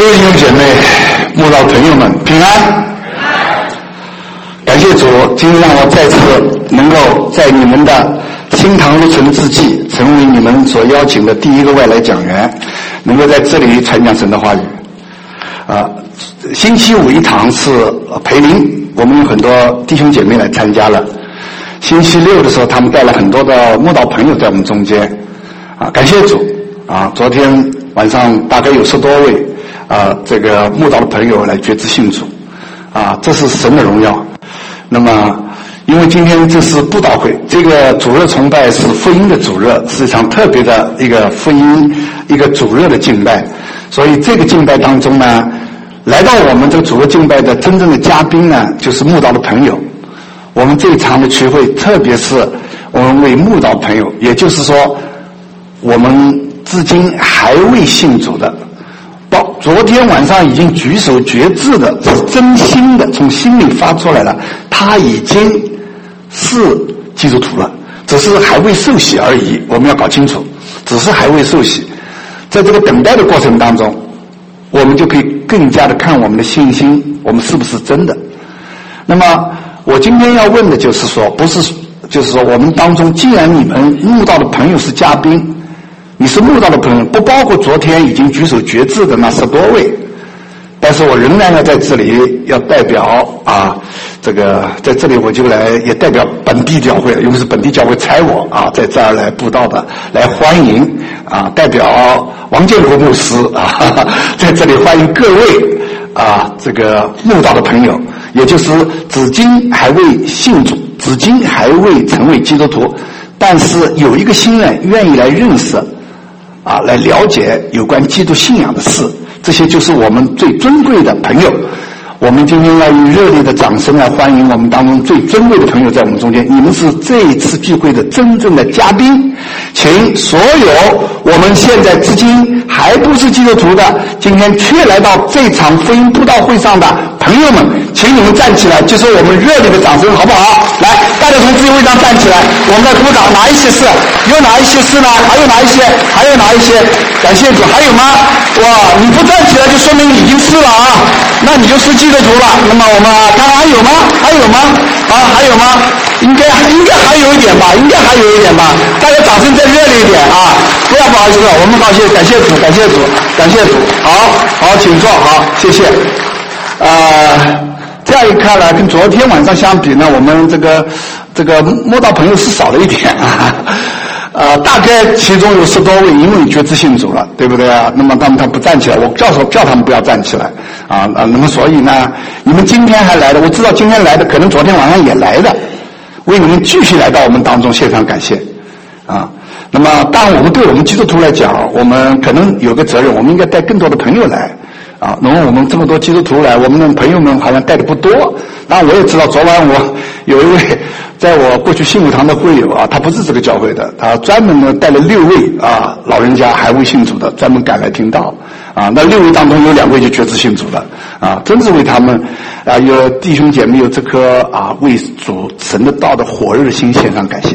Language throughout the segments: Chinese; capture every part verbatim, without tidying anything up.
位弟兄姐妹、慕道朋友们平安！感谢主，今天让我再次能够在你们的新堂入城之际，成为你们所邀请的第一个外来讲员，能够在这里传讲神的话语。啊，星期五一堂是培灵，我们有很多弟兄姐妹来参加了。星期六的时候，他们带了很多的慕道朋友在我们中间。啊，感谢主！啊，昨天晚上大概有十多位啊，这个慕道的朋友来决志信主。啊，这是神的荣耀。那么，因为今天这是布道会，这个主日崇拜是福音的主日，是一场特别的一个福音一个主日的敬拜，所以这个敬拜当中呢，来到我们这个主日敬拜的真正的嘉宾呢，就是慕道的朋友。我们这一场的聚会，特别是我们为慕道朋友，也就是说，我们至今还未信主的，到昨天晚上已经举手决志的，是真心的，从心里发出来了，他已经是基督徒了，只是还未受洗而已。我们要搞清楚，只是还未受洗。在这个等待的过程当中，我们就可以更加的看我们的信心，我们是不是真的。那么我今天要问的就是说，不是就是说我们当中，既然你们慕道的朋友是嘉宾，你是慕道的朋友，不包括昨天已经举手决志的那十多位，但是我仍然要在这里要代表啊，这个在这里我就来也代表本地教会，因为是本地教会差我啊，在这儿来布道的，来欢迎啊，代表王建国牧师啊，哈哈，在这里欢迎各位啊，这个慕道的朋友，也就是至今还未信主，至今还未成为基督徒，但是有一个心愿愿意来认识啊，来了解有关基督信仰的事，这些就是我们最尊贵的朋友。我们今天要以热烈的掌声来欢迎我们当中最尊贵的朋友在我们中间，你们是这一次聚会的真正的嘉宾，请所有我们现在至今还不是基督徒的，今天却来到这场福音布道会上的朋友们，请你们站起来，就是我们热烈的掌声，好不好？来，大家从自由位上站起来，我们在鼓掌。哪一些是？有哪一些是呢？还有哪一些？还有哪一些？感谢主。还有吗？哇，你不站起来就说明你已经是了啊，那你就是基督徒了。那么我们看还有吗？还有吗？啊，还有吗？应该应该还有一点吧，应该还有一点吧。大家掌声再热烈一点啊！不要不好意思，我们高兴，感谢主，感谢主，感谢主。好，好，请坐，好，谢谢。呃，这样一看呢，跟昨天晚上相比呢，我们这个这个慕道朋友是少了一点啊。呃，大概其中有十多位因为决志信主了，对不对啊？那么他们他不站起来，我叫说叫他们不要站起来啊啊！那么所以呢，你们今天还来的，我知道今天来的可能昨天晚上也来的，为你们继续来到我们当中，献上感谢啊。那么当然，我们对我们基督徒来讲，我们可能有个责任，我们应该带更多的朋友来。啊，那么我们这么多基督徒来，我们的朋友们好像带的不多。当然我也知道，昨晚我有一位在我过去信武堂的会友啊，他不是这个教会的，他专门呢带了六位啊老人家还未信主的，专门赶来听道啊。那六位当中有两位就决志信主了啊，真是为他们啊有弟兄姐妹有这颗啊为主神的道的火热的心献上感谢。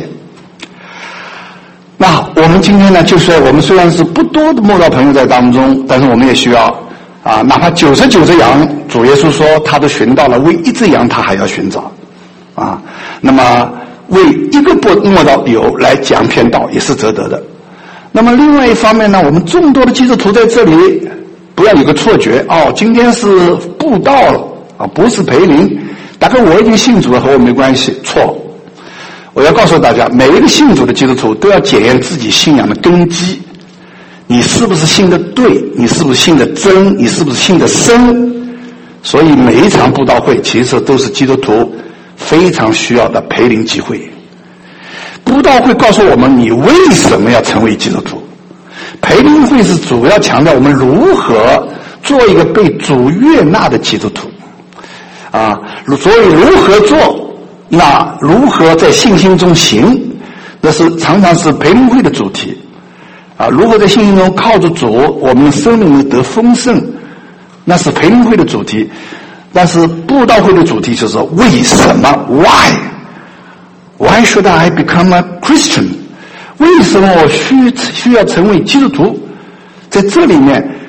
那我们今天呢，就是我们虽然是不多的慕道朋友在当中，但是我们也需要。啊，哪怕九十九只羊，主耶稣说他都寻到了，为一只羊他还要寻找，啊，那么为一个不慕道友来讲篇道也是值得的。那么另外一方面呢，我们众多的基督徒在这里不要有个错觉，哦，今天是布道了啊，不是培灵，大概我已经信主了和我没关系，错。我要告诉大家，每一个信主的基督徒都要检验自己信仰的根基。你是不是信的对？你是不是信的真？你是不是信的深？所以每一场布道会其实都是基督徒非常需要的培灵机会。布道会告诉我们你为什么要成为基督徒，培灵会是主要强调我们如何做一个被主悦纳的基督徒啊。所以如何做，那如何在信心中行，那是常常是培灵会的主题。啊，如何在信心中靠着主，我们的生命能得丰盛，那是培灵会的主题。但是布道会的主题就是为什么 ？Why? Why should I become a Christian? 为什么我需需要成为基督徒？在这里面，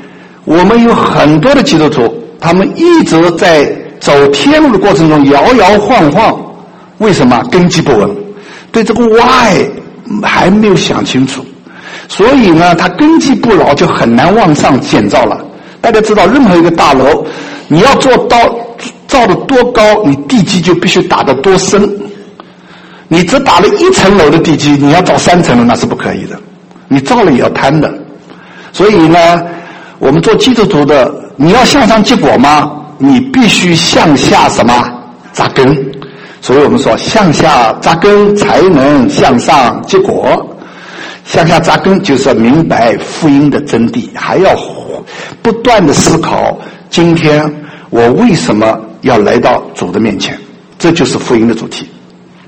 我们有很多的基督徒，他们一直在走天路的过程中摇摇晃晃，为什么？根基不稳，对这个 why 还没有想清楚，所以呢，他根基不牢，就很难往上建造了。大家知道，任何一个大楼，你要做到造得多高，你地基就必须打得多深。你只打了一层楼的地基，你要造三层楼那是不可以的，你造了也要摊的。所以呢，我们做基督徒的，你要向上结果吗？你必须向下什么？扎根。所以我们说，向下扎根才能向上结果。向下扎根就是要明白福音的真谛，还要不断的思考，今天我为什么要来到主的面前？这就是福音的主题。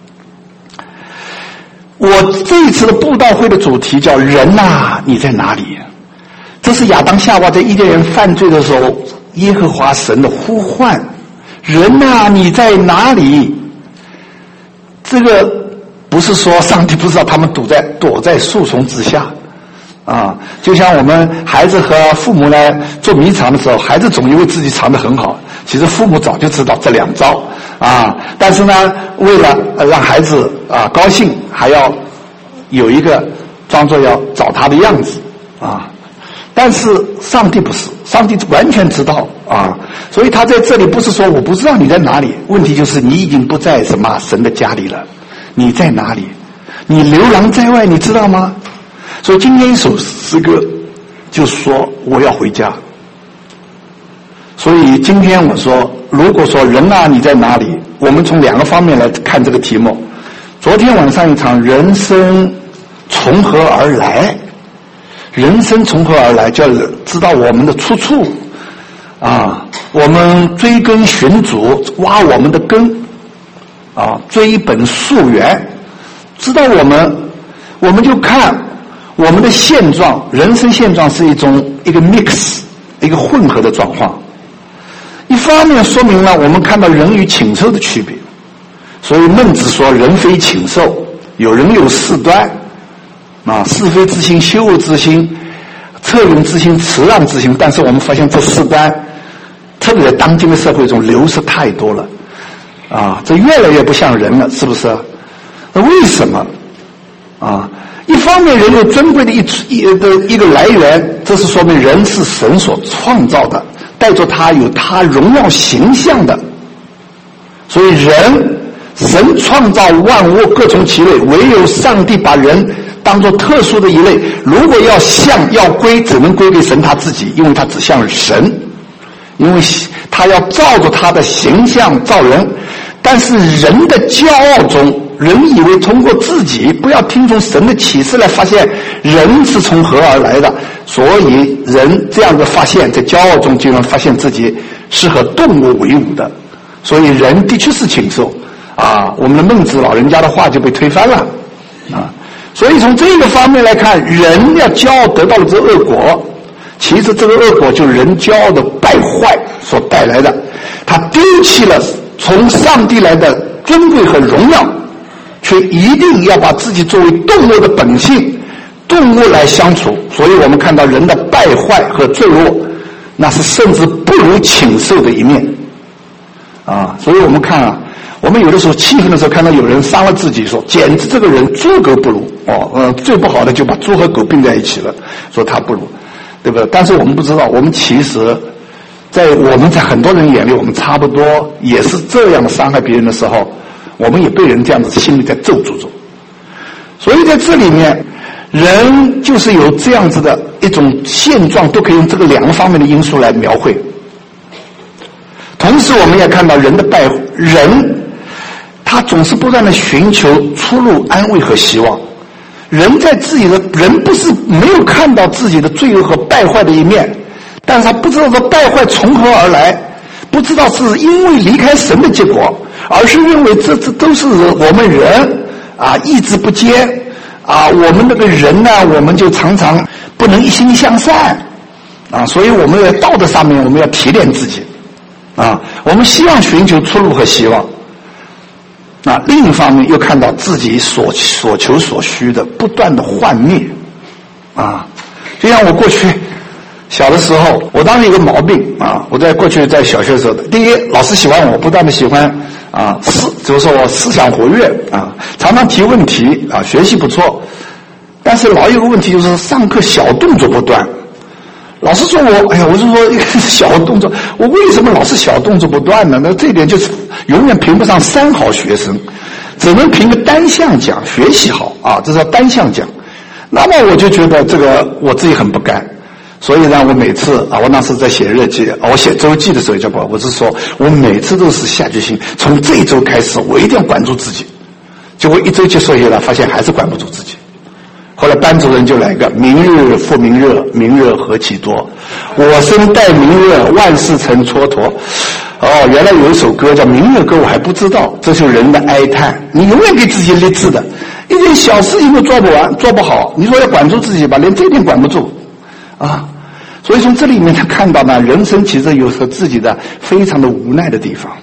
我这一次的布道会的主题叫人啊，你在哪里？这是亚当夏娃在伊甸园犯罪的时候，耶和华神的呼唤，人啊，你在哪里？这个不是说上帝不知道他们躲在躲在树丛之下啊，就像我们孩子和父母呢做迷藏的时候，孩子总以为自己藏得很好，其实父母早就知道这两招啊，但是呢，为了让孩子啊高兴，还要有一个装作要找他的样子啊。但是上帝不是，上帝完全知道啊，所以他在这里不是说我不知道你在哪里，问题就是你已经不在什么神的家里了，你在哪里？你流浪在外，你知道吗？所以今天一首诗歌就说我要回家。所以今天我说，如果说人啊你在哪里，我们从两个方面来看这个题目。昨天晚上一场人生从何而来，人生从何而来，就要知道我们的出处啊，我们追根寻祖，挖我们的根啊，追本溯源，知道我们，我们就看我们的现状。人生现状是一种一个 mix， 一个混合的状况。一方面说明了我们看到人与禽兽的区别，所以孟子说人非禽兽，有人有四端啊，是非之心、羞恶之心、恻隐之心、辞让之心。但是我们发现这四端，特别在当今的社会中流失太多了啊，这越来越不像人了，是不是？那为什么啊？一方面人有尊贵的一一的一个来源，这是说明人是神所创造的，带着他有他荣耀形象的。所以人，神创造万物各从其类，唯有上帝把人当作特殊的一类。如果要像要归，只能归给神他自己，因为他只像神，因为他要照着他的形象造人。但是人的骄傲中，人以为通过自己，不要听从神的启示来发现人是从何而来的，所以人这样的发现，在骄傲中就能发现自己是和动物为伍的。所以人的确是禽兽啊，我们的孟子老人家的话就被推翻了啊。所以从这个方面来看，人要骄傲得到了这恶果，其实这个恶果就是人骄傲的败坏所带来的，他丢弃了从上帝来的尊贵和荣耀，却一定要把自己作为动物的本性，动物来相处。所以我们看到人的败坏和坠落，那是甚至不如禽兽的一面啊。所以我们看啊，我们有的时候气愤的时候，看到有人伤了自己，说简直这个人猪狗不如哦，呃，最不好的就把猪和狗并在一起了，说他不如，对不对？但是我们不知道，我们其实在我们在很多人眼里，我们差不多也是这样伤害别人的时候，我们也被人这样子心里在咒诅着。所以在这里面，人就是有这样子的一种现状，都可以用这个两个方面的因素来描绘。同时我们也看到人的败，人他总是不断的寻求出路、安慰和希望。人在自己的人不是没有看到自己的罪恶和败坏的一面，但是他不知道这败坏从何而来，不知道是因为离开神的结果，而是认为这这都是我们人啊意志不坚啊，我们那个人呢，我们就常常不能一心向善啊，所以我们在道德上面我们要提炼自己啊，我们希望寻求出路和希望。那另一方面又看到自己所所求所需的不断的幻灭啊，就像我过去小的时候，我当时有个毛病啊，我在过去在小学的时候，第一，老师喜欢我，不断的喜欢啊，思就是说我思想活跃啊，常常提问题啊，学习不错，但是老有个问题就是上课小动作不断。老师说我，哎呀，我是说一个小动作，我为什么老是小动作不断呢？那这一点就是永远评不上三好学生，只能评个单项奖，学习好啊，这叫单项奖。那么我就觉得这个我自己很不甘。所以呢，我每次啊，我当时在写日记，我写周记的时候就不，我是说我每次都是下决心，从这一周开始，我一定要管住自己。结果一周结束下来，发现还是管不住自己。后来班主任就来个明日复明日，明日何其多，我生待明日，万事成蹉跎。哦，原来有一首歌叫《明日歌》，我还不知道，这就是人的哀叹。你永远给自己励志的，一件小事情都做不完，做不好，你说要管住自己吧，连这点管不住。啊，所以从这里面他看到呢，人生其实有时候自己的非常的无奈的地方。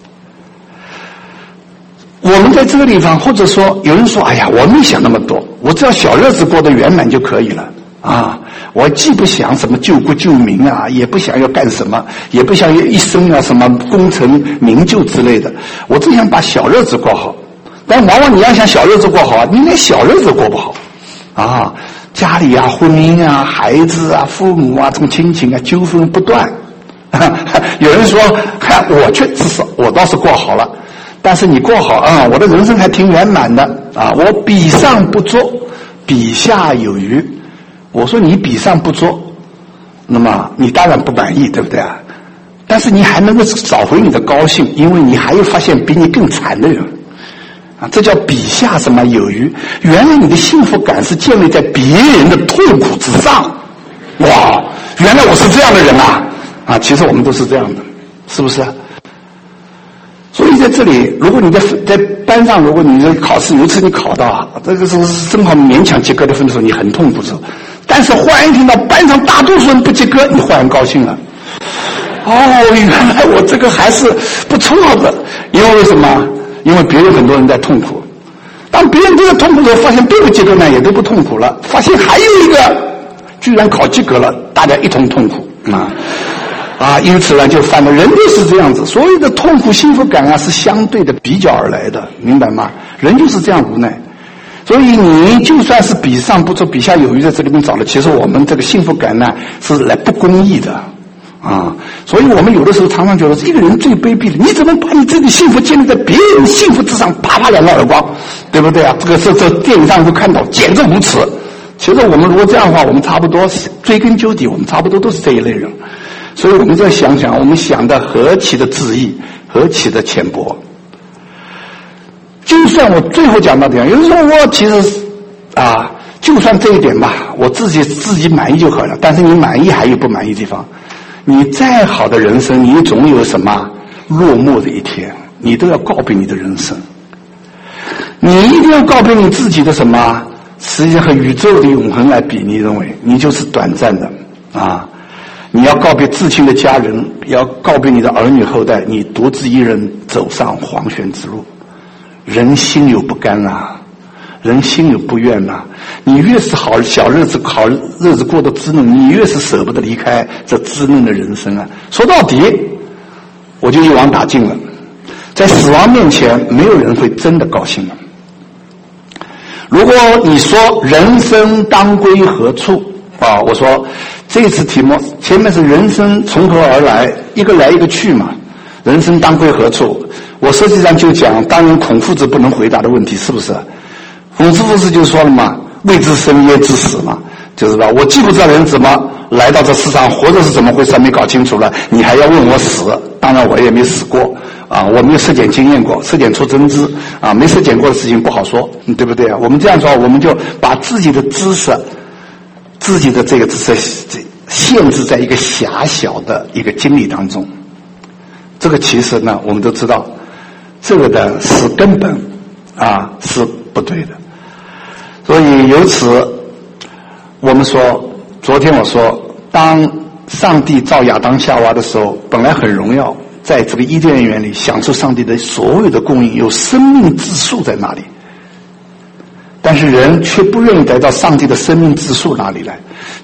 我们在这个地方，或者说有人说，哎呀，我没想那么多，我只要小日子过得圆满就可以了啊！我既不想什么救国救民啊，也不想要干什么，也不想要一生要什么功成名就之类的，我只想把小日子过好。但往往你要想小日子过好，你连小日子过不好啊！家里啊，婚姻啊，孩子啊，父母啊，这种亲情啊，纠纷不断。有人说，看我却至少我倒是过好了，但是你过好啊、嗯，我的人生还挺圆满的啊。我比上不足，比下有余。我说你比上不足，那么你当然不满意，对不对啊？但是你还能够找回你的高兴，因为你还有发现比你更惨的人。啊，这叫比下什么有余？原来你的幸福感是建立在别人的痛苦之上。哇，原来我是这样的人啊！啊，其实我们都是这样的，是不是？所以在这里，如果你在在班上，如果你的考试有一次你考到啊，这个是正好勉强及格的分数，你很痛苦的。但是忽然听到班上大多数人不及格，你忽然高兴了。哦，原来我这个还是不错的，因为为什么？因为别人很多人在痛苦，当别人都在痛苦的时候，发现都不及格呢，也都不痛苦了。发现还有一个居然考及格了，大家一同痛苦啊啊！因此呢，就反正人就是这样子，所有的痛苦、幸福感啊，是相对的比较而来的，明白吗？人就是这样无奈。所以你就算是比上不足，比下有余，在这里面找了，其实我们这个幸福感呢，是来不公义的。啊，所以我们有的时候常常觉得一个人最卑鄙的，你怎么把你自己幸福建立在别人幸福之上，啪啪两个耳光，对不对啊？这个是这电影上会看到，简直无耻。其实我们如果这样的话，我们差不多追根究底，我们差不多都是这一类人。所以我们再想想，我们想的何其的恣意，何其的浅薄。就算我最后讲到这样，有人说我其实啊，就算这一点吧，我自己自己满意就好了。但是你满意还有不满意的地方。你再好的人生，你总有什么落寞的一天，你都要告别你的人生。你一定要告别你自己的什么？实际上和宇宙的永恒来比，你认为你就是短暂的啊！你要告别至亲的家人，要告别你的儿女后代，你独自一人走上黄泉之路。人心有不甘啊，人心有不愿呐、啊。你越是好小日子好日子过得滋润，你越是舍不得离开这滋润的人生啊。说到底，我就一网打尽了。在死亡面前，没有人会真的高兴的。如果你说人生当归何处啊，我说这次题目前面是人生从何而来，一个来一个去嘛。人生当归何处？我实际上就讲，当然孔夫子不能回答的问题，是不是？孔夫子就说了嘛，未知生焉知死嘛，就是吧？我既不知道人怎么来到这世上，活着是怎么回事没搞清楚了，你还要问我死？当然我也没死过啊，我没有实践经验过，实践出真知啊，没实践过的事情不好说，对不对啊？我们这样说，我们就把自己的知识，自己的这个知识限制在一个狭小的一个经历当中。这个其实呢，我们都知道，这个的是根本啊是不对的。所以由此，我们说，昨天我说，当上帝造亚当夏娃的时候，本来很荣耀，在这个伊甸园里享受上帝的所有的供应，有生命之树在那里。但是人却不愿意来到上帝的生命之树那里来，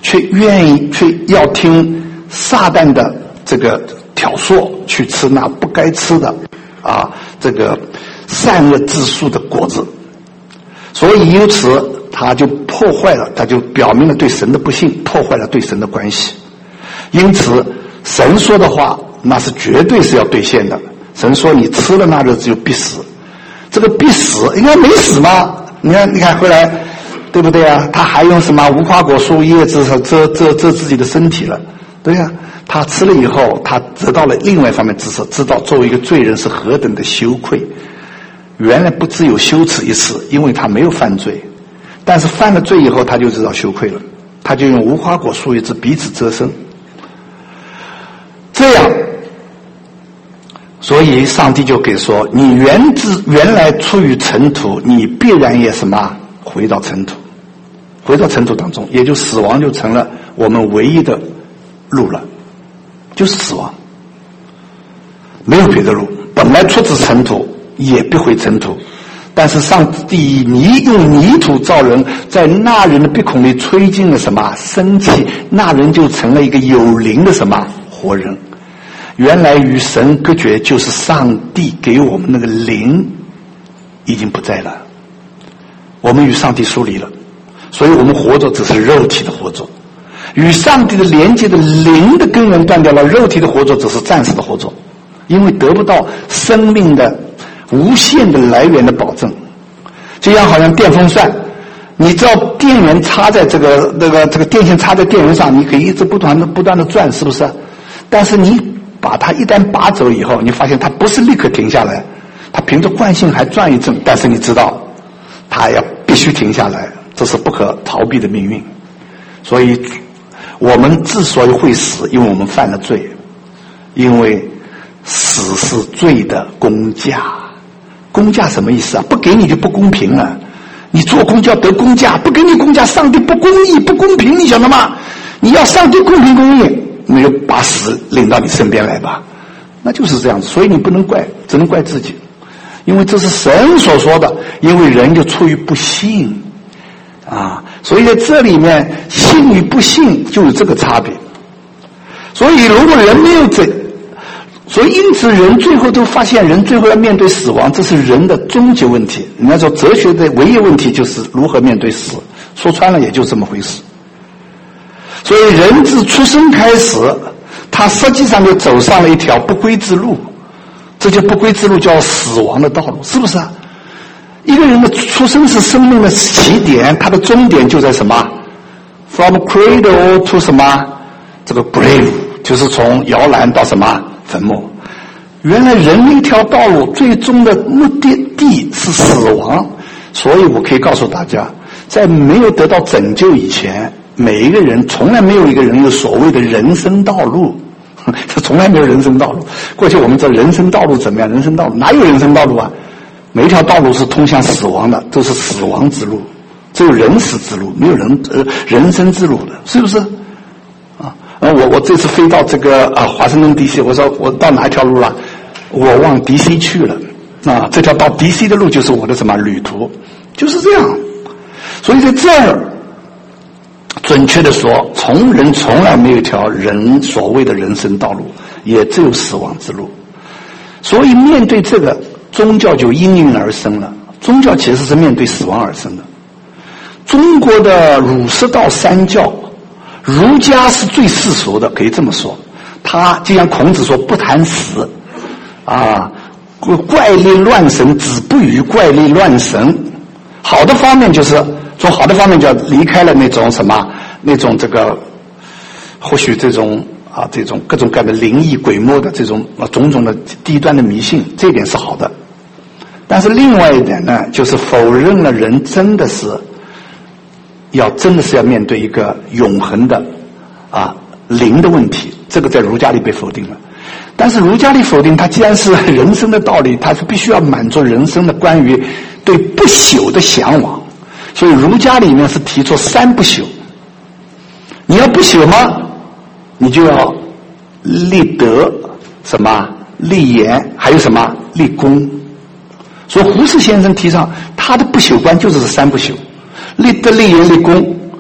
却愿意去要听撒旦的这个挑唆，去吃那不该吃的啊这个善恶之树的果子。所以由此他就破坏了，他就表明了对神的不信，破坏了对神的关系。因此神说的话那是绝对是要兑现的。神说你吃了那日子就必死，这个必死应该没死吗？你看你看后来对不对啊？他还用什么无花果树叶子遮遮遮自己的身体了，对啊，他吃了以后他得到了另外一方面知识，知道作为一个罪人是何等的羞愧。原来不只有羞耻一次，因为他没有犯罪，但是犯了罪以后他就知道羞愧了，他就用无花果树叶子彼此遮身。这样所以上帝就给说，你原自原来出于尘土，你必然也什么回到尘土，回到尘土当中，也就死亡就成了我们唯一的路了，就是死亡，没有别的路。本来出自尘土，也必回尘土，但是上帝以泥用泥土造人，在那人的鼻孔里吹进了什么生气，那人就成了一个有灵的什么活人。原来与神隔绝，就是上帝给我们那个灵已经不在了，我们与上帝疏离了，所以我们活着只是肉体的活着，与上帝的连接的灵的根源断掉了，肉体的活着只是暂时的活着，因为得不到生命的无限的来源的保证。就像好像电风扇，你知道电源插在这个这个这个电线插在电源上，你可以一直不断的不断的转，是不是？但是你把它一旦拔走以后，你发现它不是立刻停下来，它凭着惯性还转一阵，但是你知道它要必须停下来，这是不可逃避的命运。所以我们之所以会死，因为我们犯了罪，因为死是罪的工价。工价什么意思啊？不给你就不公平了，你做工就要得工价，不给你工价，上帝不公义不公平，你晓得吗？你要上帝公平公义，没有把死领到你身边来吧，那就是这样子。所以你不能怪，只能怪自己，因为这是神所说的，因为人就出于不信啊，所以在这里面信与不信就有这个差别。所以如果人没有这，所以因此人最后都发现，人最后要面对死亡，这是人的终极问题。人家说哲学的唯一问题就是如何面对死，说穿了也就这么回事。所以人自出生开始，他实际上就走上了一条不归之路，这就不归之路叫死亡的道路，是不是啊？一个人的出生是生命的起点，他的终点就在什么 from cradle to 什么这个 grave， 就是从摇篮到什么坟墓。原来人的一条道路最终的目的地是死亡。所以我可以告诉大家，在没有得到拯救以前，每一个人从来没有一个人有所谓的人生道路，这从来没有人生道路。过去我们知道人生道路怎么样，人生道路哪有人生道路啊？每一条道路是通向死亡的，都是死亡之路，只有人死之路，没有人呃人生之路的，是不是？啊，呃，我我这次飞到这个啊华盛顿 D C， 我说我到哪一条路了？我往 D C 去了，啊，这条到 D C 的路就是我的什么旅途，就是这样。所以在这儿，准确的说，从人从来没有一条人所谓的人生道路，也只有死亡之路。所以面对这个，宗教就应运而生了。宗教其实是面对死亡而生的。中国的儒释道三教，儒家是最世俗的，可以这么说。他就像孔子说不谈死啊，怪力乱神，子不语怪力乱神。好的方面就是从好的方面就离开了那种什么那种这个或许这种啊这种各种各样的灵异鬼魔的这种啊种种的低端的迷信，这一点是好的。但是另外一点呢，就是否认了人真的是要真的是要面对一个永恒的啊灵的问题，这个在儒家里被否定了。但是儒家里否定它既然是人生的道理，它是必须要满足人生的关于对不朽的向往，所以儒家里面是提出三不朽。你要不朽吗？你就要立德，什么立言，还有什么立功。所以胡适先生提倡他的不朽观就是这三不朽：立德、立言、立功。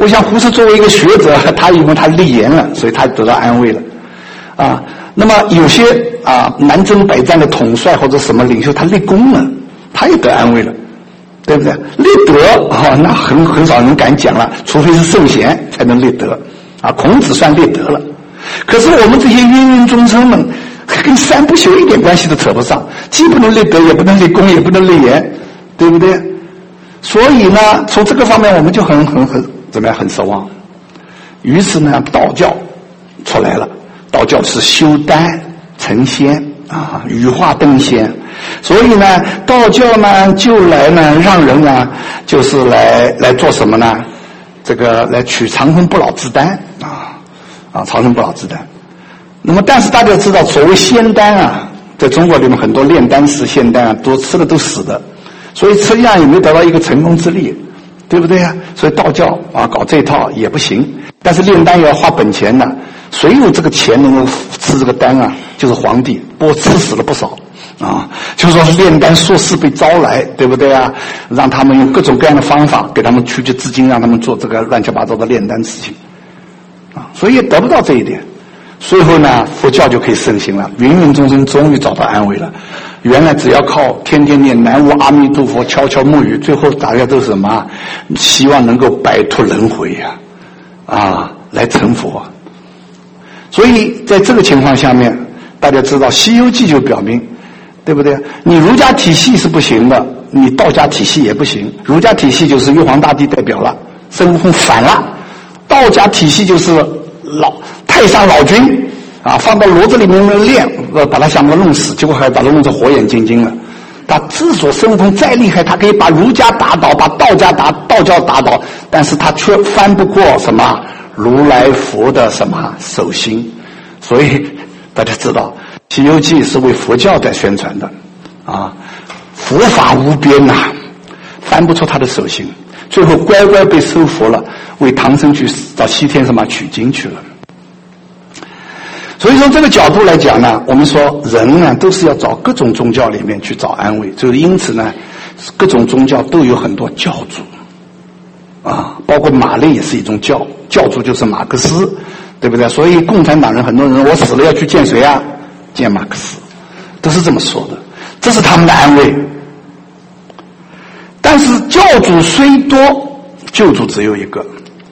我想胡适作为一个学者，他因为他立言了，所以他得到安慰了啊。那么有些啊南征北战的统帅或者什么领袖，他立功了，他也得安慰了，对不对？立德啊，那很很少人敢讲了，除非是圣贤才能立德啊。孔子算立德了，可是我们这些芸芸众生们，跟三不朽一点关系都扯不上，既不能立德，也不能立功，也不能立言，对不对？所以呢，从这个方面我们就很很很怎么样，很失望。于是呢，道教出来了。道教是修丹成仙啊，羽化登仙。所以呢，道教呢就来呢让人呢就是来来做什么呢？这个来取长生不老之丹啊啊，长生不老之丹。那么，但是大家知道，所谓仙丹啊，在中国里面很多炼丹师、仙丹啊，都吃的都死的，所以实际上也没得到一个成功之力，对不对啊？所以道教啊搞这套也不行。但是炼丹也要花本钱的，谁有这个钱能够吃这个丹啊？就是皇帝，不过吃死了不少啊。就说是炼丹术士被招来，对不对啊？让他们用各种各样的方法给他们出去资金，让他们做这个乱七八糟的炼丹事情啊，所以也得不到这一点。最后呢，佛教就可以盛行了，芸芸众生终于找到安慰了。原来只要靠天天念南无阿弥陀佛，悄悄沐浴，最后大家都是什么？希望能够摆脱轮回呀、啊，啊，来成佛。所以在这个情况下面，大家知道《西游记》就表明，对不对？你儒家体系是不行的，你道家体系也不行。儒家体系就是玉皇大帝代表了，孙悟空反了；道家体系就是老太上老君啊，放到炉子里面炼，呃，把他想把他弄死，结果还把他弄成火眼金睛了。他之所孙悟空再厉害，他可以把儒家打倒，把道家打道教打倒，但是他却翻不过什么如来佛的什么手心。所以大家知道，《西游记》是为佛教在宣传的啊，佛法无边呐、啊，翻不出他的手心，最后乖乖被收服了，为唐僧去到西天什么取经去了。所以从这个角度来讲呢，我们说人呢都是要找各种宗教里面去找安慰，就是因此呢，各种宗教都有很多教主啊，包括马列也是一种教，教主就是马克思，对不对？所以共产党人很多人，我死了要去见谁啊？见马克思，都是这么说的，这是他们的安慰。但是教主虽多，救主只有一个。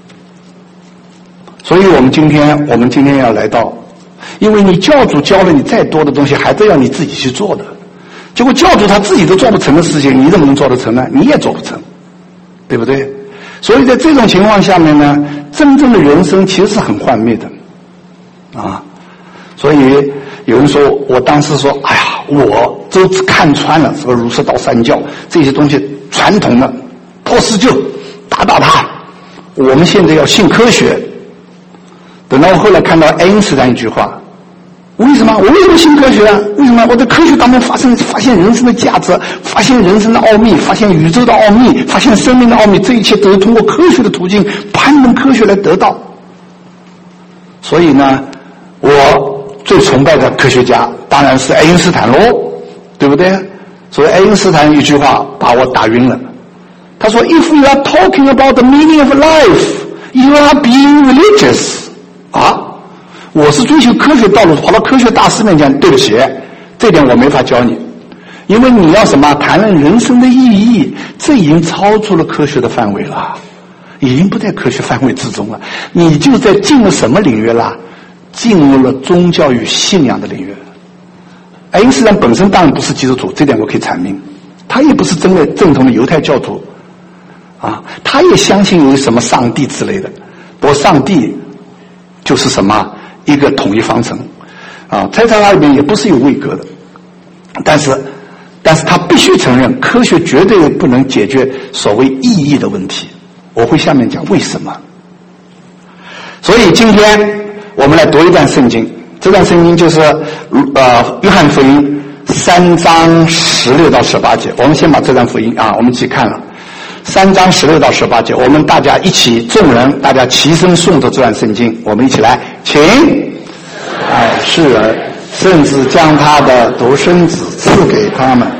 所以我们今天，我们今天要来到。因为你教主教了你再多的东西，还是要你自己去做的。结果教主他自己都做不成的事情，你怎么能做得成呢？你也做不成，对不对？所以在这种情况下面呢，真正的人生其实是很幻灭的啊。所以有人说，我当时说，哎呀，我都看穿了这个儒释道三教这些东西传统的破四旧，打倒它。我们现在要信科学。等到我后来看到爱因斯坦一句话，为什么我为什么信科学啊？为什么我在科学当中发生发现人生的价值，发现人生的奥秘，发现宇宙的奥秘，发现生命的奥秘，这一切都是通过科学的途径，攀登科学来得到。所以呢，我最崇拜的科学家当然是爱因斯坦喽，对不对？所以爱因斯坦一句话把我打晕了，他说 ：“If you are talking about the meaning of life, you are being religious。”啊，我是追求科学道路，跑到科学大师面前，对不起，这点我没法教你，因为你要什么谈论人生的意义，这已经超出了科学的范围了，已经不在科学范围之中了。你就在进入什么领域了？进入了宗教与信仰的领域。爱因斯坦本身当然不是基督徒，这点我可以阐明，他也不是真的正统的犹太教徒啊，他也相信有什么上帝之类的，不过上帝就是什么一个统一方程啊，在他那里面也不是有位格的，但是但是他必须承认科学绝对不能解决所谓意义的问题。我会下面讲为什么。所以今天我们来读一段圣经，这段圣经就是呃约翰福音三章十六到十八节。我们先把这段福音啊，我们一起看了三章十六到十八节，我们大家一起，众人大家齐声诵读这段圣经，我们一起来，请。爱世人，甚至将他的独生子赐给他们，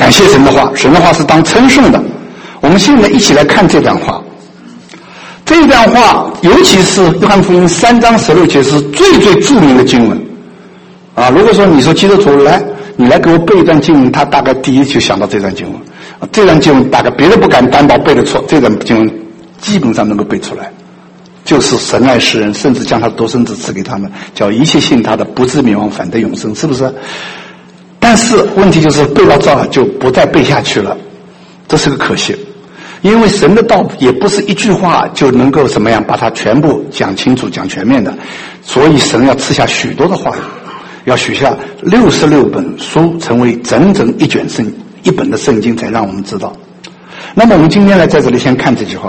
感谢神的话，神的话是当称颂的。我们现在一起来看这段话。这段话，尤其是约翰福音三章十六节是最最著名的经文啊！如果说你说基督徒来，你来给我背一段经文，他大概第一就想到这段经文。啊、这段经文大概别的不敢担保背得错，这段经文基本上能够背出来。就是神爱世人，甚至将他的独生子赐给他们，叫一切信他的不至灭亡，反得永生，是不是？但是问题就是背到这儿就不再背下去了，这是个可惜。因为神的道也不是一句话就能够怎么样把它全部讲清楚讲全面的，所以神要赐下许多的话，要许下六十六本书，成为整整一卷圣一本的圣经，才让我们知道。那么我们今天来在这里先看这句话，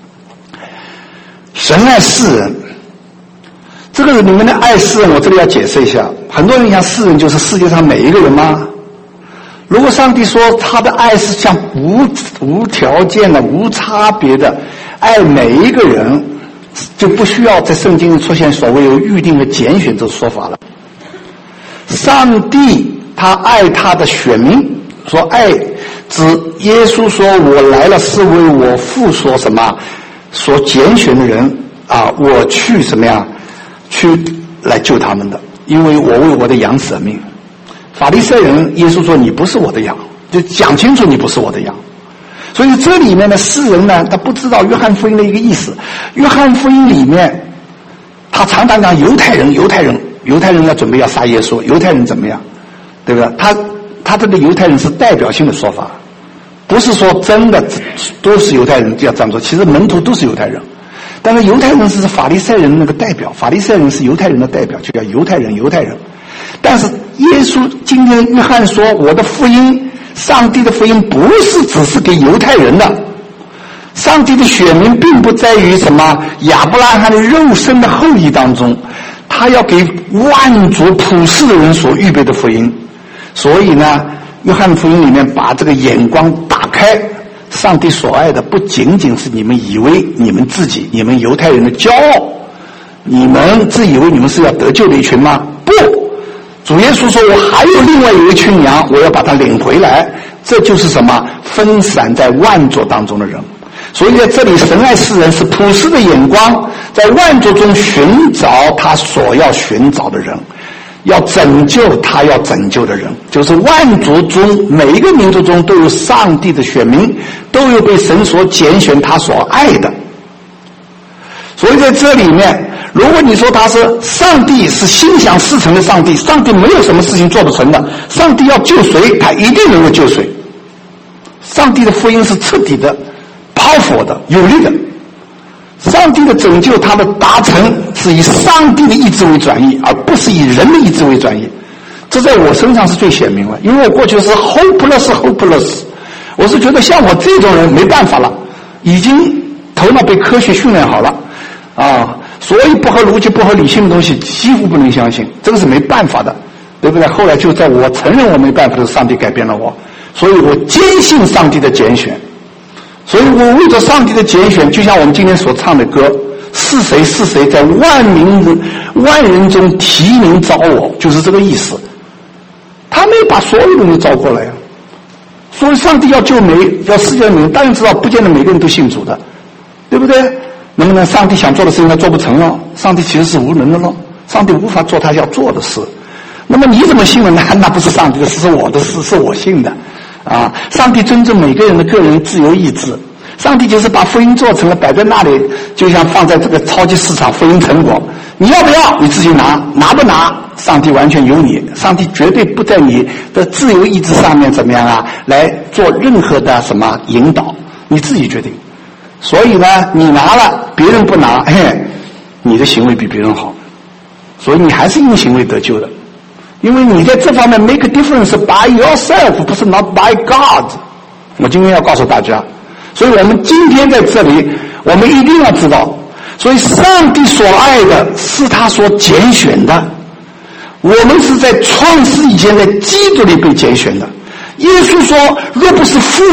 神爱世人。这个里面的爱世人，我这里要解释一下。很多人想世人就是世界上每一个人吗？如果上帝说他的爱是像无无条件的、无差别的爱每一个人，就不需要在圣经里出现所谓有预定和拣选这个说法了。上帝他爱他的选民，说爱指耶稣说我来了是为我父所什么所拣选的人啊，我去什么样去来救他们的，因为我为我的羊舍命。法利赛人耶稣说你不是我的羊，就讲清楚你不是我的羊。所以这里面的世人呢，他不知道约翰福音的一个意思。约翰福音里面他常常讲犹太人犹太人犹太人要准备要杀耶稣，犹太人怎么样，对不对？他他这个犹太人是代表性的说法，不是说真的都是犹太人要这样做，其实门徒都是犹太人，但是犹太人是法利赛人那个代表，法利赛人是犹太人的代表，就叫犹太人犹太人。但是耶稣今天约翰说我的福音，上帝的福音不是只是给犹太人的，上帝的选民并不在于什么亚伯拉罕的肉身的后裔当中，他要给万族普世的人所预备的福音。所以呢，约翰福音里面把这个眼光打开，上帝所爱的不仅仅是你们以为你们自己你们犹太人的骄傲，你们自以为你们是要得救的一群吗？不，主耶稣说我还有另外有一群羊，我要把它领回来。这就是什么？分散在万族当中的人。所以在这里神爱世人是普世的眼光，在万族中寻找他所要寻找的人，要拯救他要拯救的人，就是万族中每一个民族中都有上帝的选民，都有被神所拣选他所爱的。所以在这里面，如果你说他是上帝是心想事成的上帝，上帝没有什么事情做不成的，上帝要救谁他一定能够救谁。上帝的福音是彻底的 powerful 的有力的，上帝的拯救他的达成是以上帝的意志为转移，而不是以人的意志为转移。这在我身上是最显明了，因为我过去是 hopeless hopeless， 我是觉得像我这种人没办法了，已经头脑被科学训练好了啊，所以不合逻辑不合理性的东西几乎不能相信，这个是没办法的，对不对？后来就在我承认我没办法的时候，上帝改变了我，所以我坚信上帝的拣选。所以我为着上帝的拣选，就像我们今天所唱的歌，是谁是谁在万民人万人中提名招我，就是这个意思。他没有把所有人都招过来呀。所以上帝要救每要世界的人，当然知道不见得每个人都信主的，对不对？那么呢，上帝想做的事情他做不成了，上帝其实是无能的了，上帝无法做他要做的事。那么你怎么信了呢？那不是上帝的事，是我的事，是我信的啊！上帝尊重每个人的个人自由意志，上帝就是把福音做成了，摆在那里，就像放在这个超级市场福音成果，你要不要你自己拿，拿不拿上帝完全由你，上帝绝对不在你的自由意志上面怎么样啊来做任何的什么引导，你自己决定。所以呢，你拿了别人不拿，嘿，你的行为比别人好，所以你还是因行为得救的。因为你在这方面 make a difference by yourself， 不是 not by God。 我今天要告诉大家，所以我们今天在这里我们一定要知道，所以上帝所爱的是他所拣选的，我们是在创世以前在基督里被拣选的。耶稣说若不是父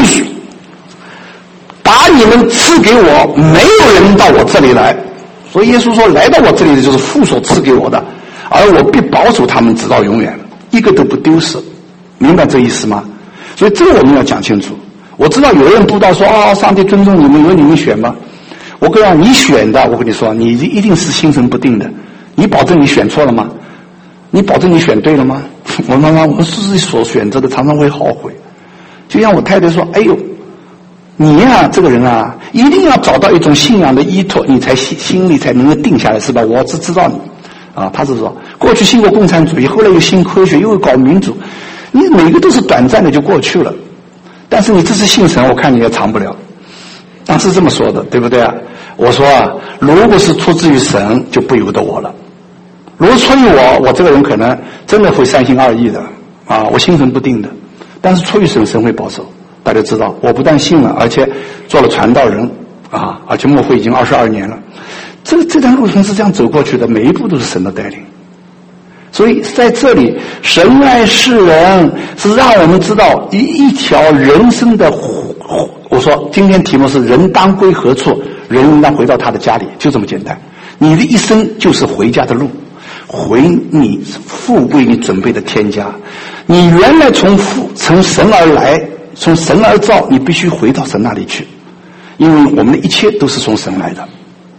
把你们赐给我，没有人到我这里来。所以耶稣说来到我这里的就是父所赐给我的，而我必保守他们直到永远，一个都不丢失。明白这意思吗？ 所以这个我们要讲清楚。我知道有人布道说啊，上帝尊重你们，由你们选吧。我跟你讲，你选的，我跟你说，你一定是心神不定的。你保证你选错了吗？你保证你选对了吗？我妈妈，我们自己所选择的常常会后悔。就像我太太说，哎呦，你呀、啊，这个人啊，一定要找到一种信仰的依托，你才心心里才能够定下来，是吧？我只知道你啊，他是说，过去信过共产主义，后来又信科学，又搞民主，你每个都是短暂的就过去了。但是你这次信神，我看你也长不了。当时这么说的，对不对啊？我说啊，如果是出自于神，就不由得我了。如果出于我，我这个人可能真的会三心二意的啊，我心神不定的。但是出于神，神会保守。大家知道，我不但信了，而且做了传道人啊，而且牧会已经二十二年了。这这段路程是这样走过去的，每一步都是神的带领。所以在这里，神爱世人是让我们知道一一条人生的，我说今天题目是人当归何处，人应当回到他的家里，就这么简单。你的一生就是回家的路，回你父为你准备的天家。你原来从父从神而来，从神而造，你必须回到神那里去，因为我们的一切都是从神来的。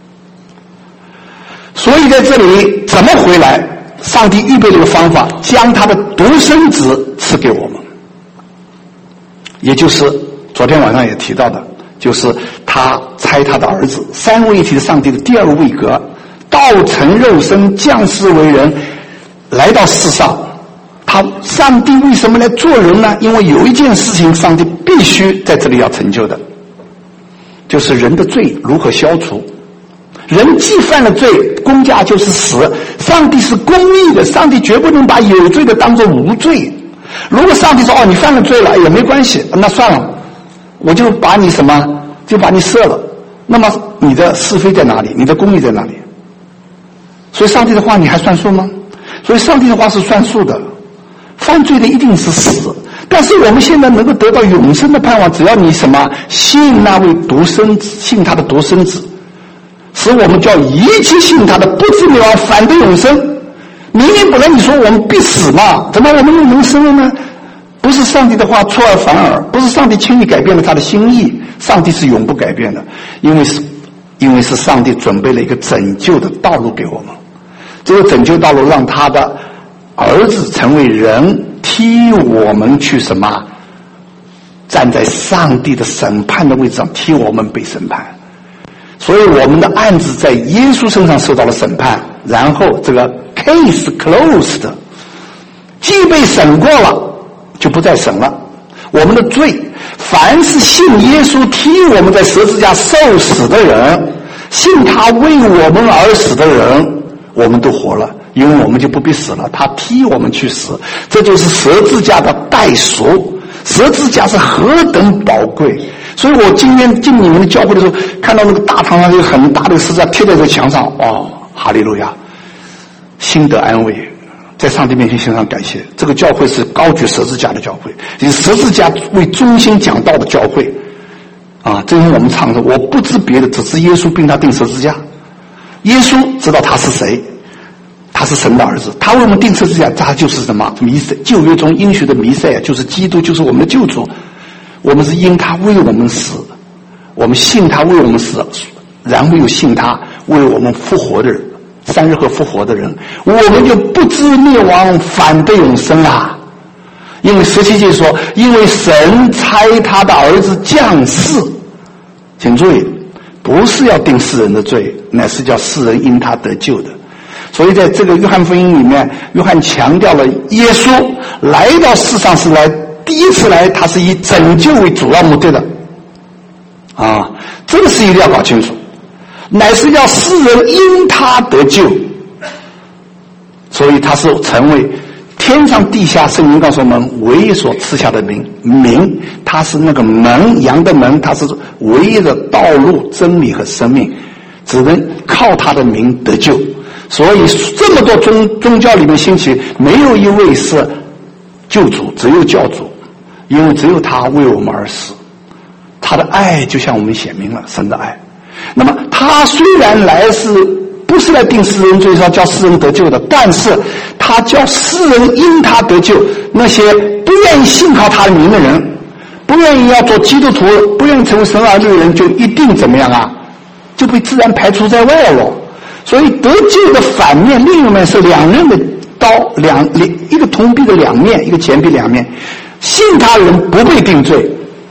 所以在这里怎么回来？上帝预备了一个方法，将他的独生子赐给我们，也就是昨天晚上也提到的，就是他差他的儿子，三位一体的上帝的第二个位格，道成肉身，降世为人，来到世上。他上帝为什么来做人呢？因为有一件事情上帝必须在这里要成就的，就是人的罪如何消除。人既犯了罪，公价就是死。上帝是公义的，上帝绝不能把有罪的当作无罪。如果上帝说哦，你犯了罪了也没关系，那算了，我就把你什么，就把你赦了。那么你的是非在哪里？你的公义在哪里？所以上帝的话你还算数吗？所以上帝的话是算数的。犯罪的一定是死，但是我们现在能够得到永生的盼望，只要你什么信那位独生子，信他的独生子，使我们叫一切信他的不至灭亡，反得永生。明明本来你说我们必死嘛，怎么我们又能生了呢？不是上帝的话出尔反尔，不是上帝轻易改变了他的心意，上帝是永不改变的，因为是因为是上帝准备了一个拯救的道路给我们。这个拯救道路让他的儿子成为人，替我们去什么？站在上帝的审判的位置上，替我们被审判。所以我们的案子在耶稣身上受到了审判，然后这个 case closed， 既被审过了，就不再审了。我们的罪，凡是信耶稣替我们在十字架受死的人，信他为我们而死的人，我们都活了，因为我们就不必死了，他替我们去死。这就是十字架的代赎，十字架是何等宝贵。所以我今天进你们的教会的时候，看到那个大堂上有很大的十字架贴在这个墙上，哦，哈利路亚，心得安慰，在上帝面前献上感谢。这个教会是高举十字架的教会，以十字架为中心讲道的教会啊！正如我们唱的，我不知别的，只知耶稣并他定十字架。耶稣知道他是谁，他是神的儿子，他为我们定十字架，他就是什么弥赛，旧约中应许的弥赛亚，就是基督，就是我们的救主。我们是因他为我们死，我们信他为我们死，然后又信他为我们复活的人，三日后复活的人，我们就不知灭亡，反得永生啊！因为十七节说，因为神差他的儿子降世，请注意，不是要定世人的罪，乃是叫世人因他得救的。所以在这个约翰福音里面，约翰强调了耶稣来到世上是来第一次来，他是以拯救为主要目的的啊，这个事一定要搞清楚，乃是要世人因他得救，所以他是成为天上地下，圣经告诉我们唯一所赐下的名名，他是那个门，羊的门，他是唯一的道路、真理和生命，只能靠他的名得救。所以这么多宗宗教里面兴起，没有一位是救主，只有教主，因为只有他为我们而死，他的爱就向我们显明了神的爱。那么他虽然来是不是来定世人罪，是要叫世人得救的，但是他叫世人因他得救，那些不愿意信靠他的名的人，不愿意要做基督徒，不愿意成为神儿女的人，就一定怎么样啊？就被自然排除在外了。所以得救的反面，另一面是两刃的刀，两一个铜币的两面，一个钱币两面。信他人不被定罪，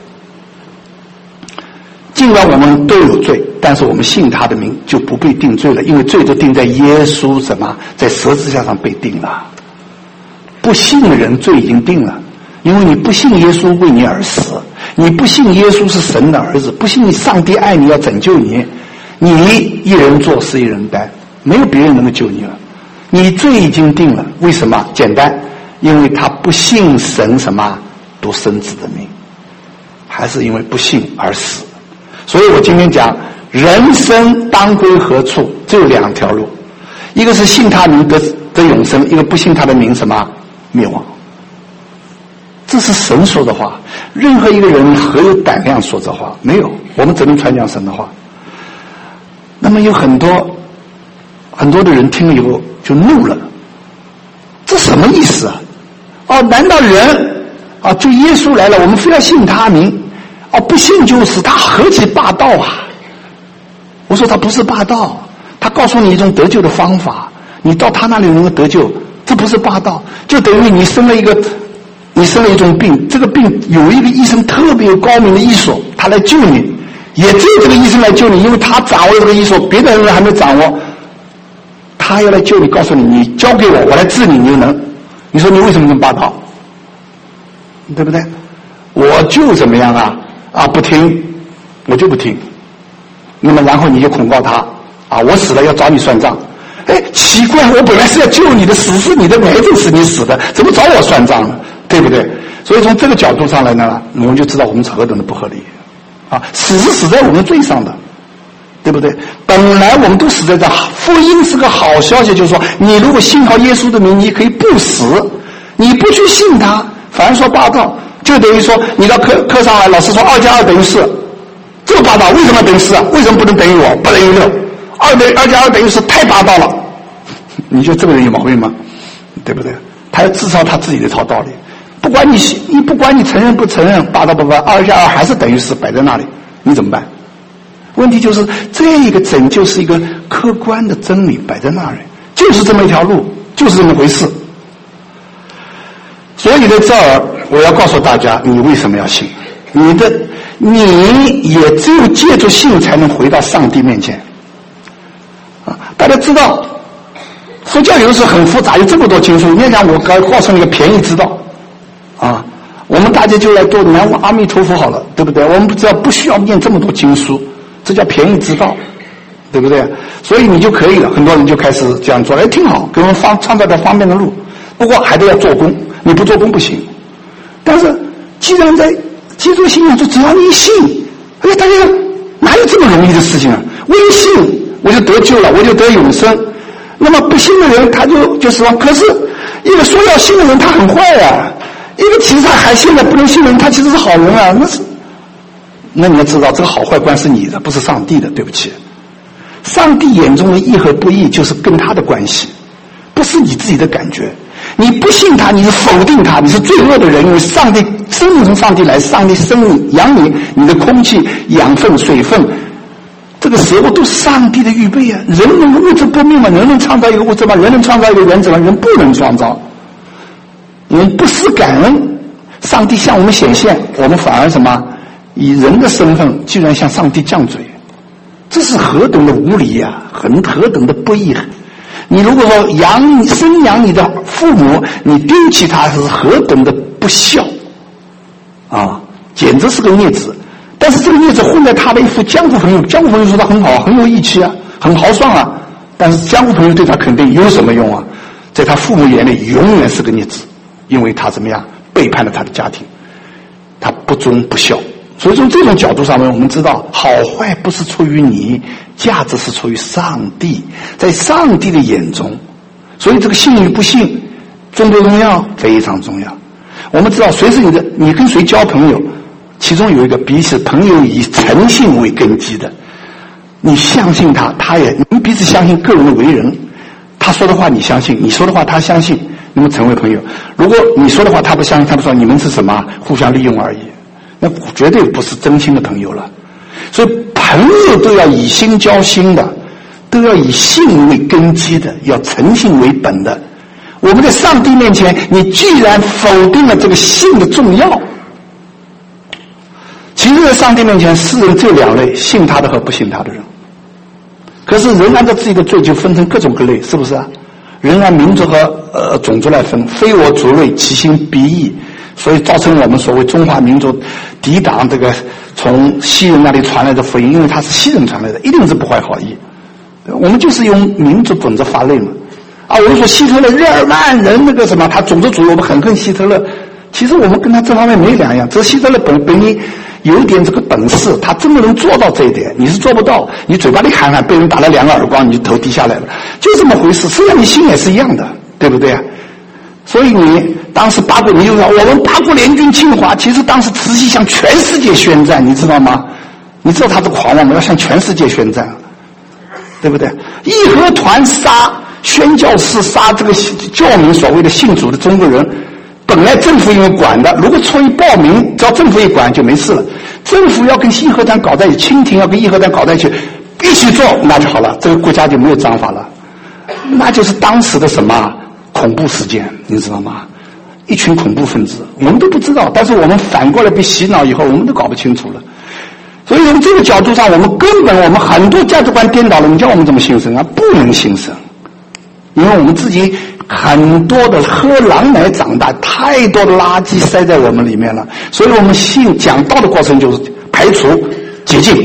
尽管我们都有罪，但是我们信他的名就不被定罪了，因为罪都定在耶稣什么，在十字架上被定了。不信的人罪已经定了，因为你不信耶稣为你而死，你不信耶稣是神的儿子，不信上帝爱你要拯救你，你一人做事一人担，没有别人能够救你了，你罪已经定了。为什么？简单，因为他不信神什么独生子的名，还是因为不信而死。所以我今天讲人生当归何处，只有两条路，一个是信他名得得永生，一个不信他的名什么灭亡。这是神说的话，任何一个人何有胆量说这话？没有，我们只能传讲神的话。那么有很多很多的人听了以后就怒了，这什么意思啊？哦，难道人啊，就耶稣来了，我们非要信他名？哦，不信就死，他何其霸道啊！我说他不是霸道，他告诉你一种得救的方法，你到他那里能够得救，这不是霸道，就等于你生了一个，你生了一种病，这个病有一个医生特别有高明的医术，他来救你，也只有这个医生来救你，因为他掌握这个医术，别的人还没掌握，他要来救你，告诉你，你交给我，我来治你，你就能。你说你为什么这么霸道？对不对？我就怎么样啊？啊，不听，我就不听。那么然后你就控告他啊，我死了要找你算账。哎，奇怪，我本来是要救你的，死是你的，癌症是你死的，怎么找我算账呢？对不对？所以从这个角度上来呢，我们就知道我们是何等的不合理啊！死是死在我们罪上的，对不对？本来我们都死在这，福音是个好消息，就是说你如果信靠耶稣的名，你可以不死，你不去信他，反而说霸道，就等于说你到课课上来，老师说二加二等于四，这个霸道为什么等于四啊？为什么不能等于我？不等于六？二等二加二等于四，太霸道了。你觉得这个人有毛病吗？对不对？他要制造他自己的一套道理，不管你你不管你承认不承认，霸道不霸道，二加二还是等于四，摆在那里，你怎么办？问题就是这一个拯救是一个客观的真理摆在那里，就是这么一条路，就是这么回事。所以在这儿我要告诉大家，你为什么要信？你的你也只有借助信才能回到上帝面前啊！大家知道佛教有的时候很复杂，有这么多经书，你讲我告告诉你个便宜之道啊，我们大家就来多南无阿弥陀佛好了，对不对？我们只要不需要念这么多经书，这叫便宜之道，对不对？所以你就可以了，很多人就开始这样做，哎，挺好，给我们方创造条方便的路。不过还得要做工，你不做工不行。但是既然在基督信仰说只要你信，哎，大家哪有这么容易的事情啊？我一信我就得救了，我就得永生。那么不信的人他就就失望。可是一个说要信的人他很坏啊，一个其实他还现在不能信的人他其实是好人啊，那是那你要知道这个好坏关是你的，不是上帝的，对不起。上帝眼中的义和不义就是跟他的关系，不是你自己的感觉。你不信他，你是否定他，你是罪恶的人，因为上帝生命从上帝来，上帝生你养你，你的空气养分水分这个食物都是上帝的预备啊！人能物质不命吗？人能创造一个物质吗？人能创造一个原子吗？人不能创造。我们不思感恩，上帝向我们显现，我们反而什么？以人的身份居然向上帝犟嘴，这是何等的无理啊！很何等的不义！你如果说养你生养你的父母，你丢弃他是何等的不孝啊！简直是个孽子。但是这个孽子混在他的一副江湖朋友，江湖朋友说他很好，很有义气啊，很豪爽啊，但是江湖朋友对他肯定有什么用啊？在他父母眼里永远是个孽子，因为他怎么样背叛了他的家庭，他不忠不孝。所以从这种角度上面，我们知道好坏不是出于你，价值是出于上帝，在上帝的眼中。所以这个信与不信重不重要？非常重要。我们知道谁是你的，你跟谁交朋友，其中有一个彼此朋友以诚信为根基的，你相信他，他也你彼此相信个人的为人， 他说的话你相信，你说的话他相信，你们成为朋友。如果你说的话他不相信，他不说，你们是什么？互相利用而已，那绝对不是真心的朋友了。所以朋友都要以心交心的，都要以信为根基的，要诚信为本的。我们在上帝面前，你既然否定了这个信的重要，其实在上帝面前，世人只有两类，信他的和不信他的人。可是人按照自己的罪就分成各种各类，是不是啊？人按民族和呃种族来分，非我族类，其心必异，所以造成我们所谓中华民族抵挡这个从西人那里传来的福音，因为他是西人传来的，一定是不怀好意。我们就是用民族准则发类嘛。啊，我们说希特勒日耳曼人那个什么，他种族主义，我们很恨希特勒。其实我们跟他这方面没两样，只是希特勒本本身有点这个本事，他真的能做到这一点，你是做不到。你嘴巴里喊喊，被人打了两个耳光，你就头低下来了，就这么回事。实际上你心也是一样的，对不对啊？所以你当时八国，你就说我们八国联军侵华，其实当时慈禧向全世界宣战，你知道吗？你知道他的狂妄吗？要向全世界宣战，对不对？义和团杀宣教士，杀这个教民所谓的信主的中国人，本来政府应该管的，如果出于暴民，只要政府一管就没事了。政府要跟义和团搞在一起，清廷要跟义和团搞在一起，一起做那就好了，这个国家就没有章法了。那就是当时的什么恐怖事件，你知道吗？一群恐怖分子，我们都不知道，但是我们反过来被洗脑以后，我们都搞不清楚了。所以从这个角度上，我们根本我们很多价值观颠倒了，你叫我们怎么兴盛啊？不能兴盛，因为我们自己很多的喝狼奶长大，太多的垃圾塞在我们里面了，所以我们信讲道的过程就是排除洁净。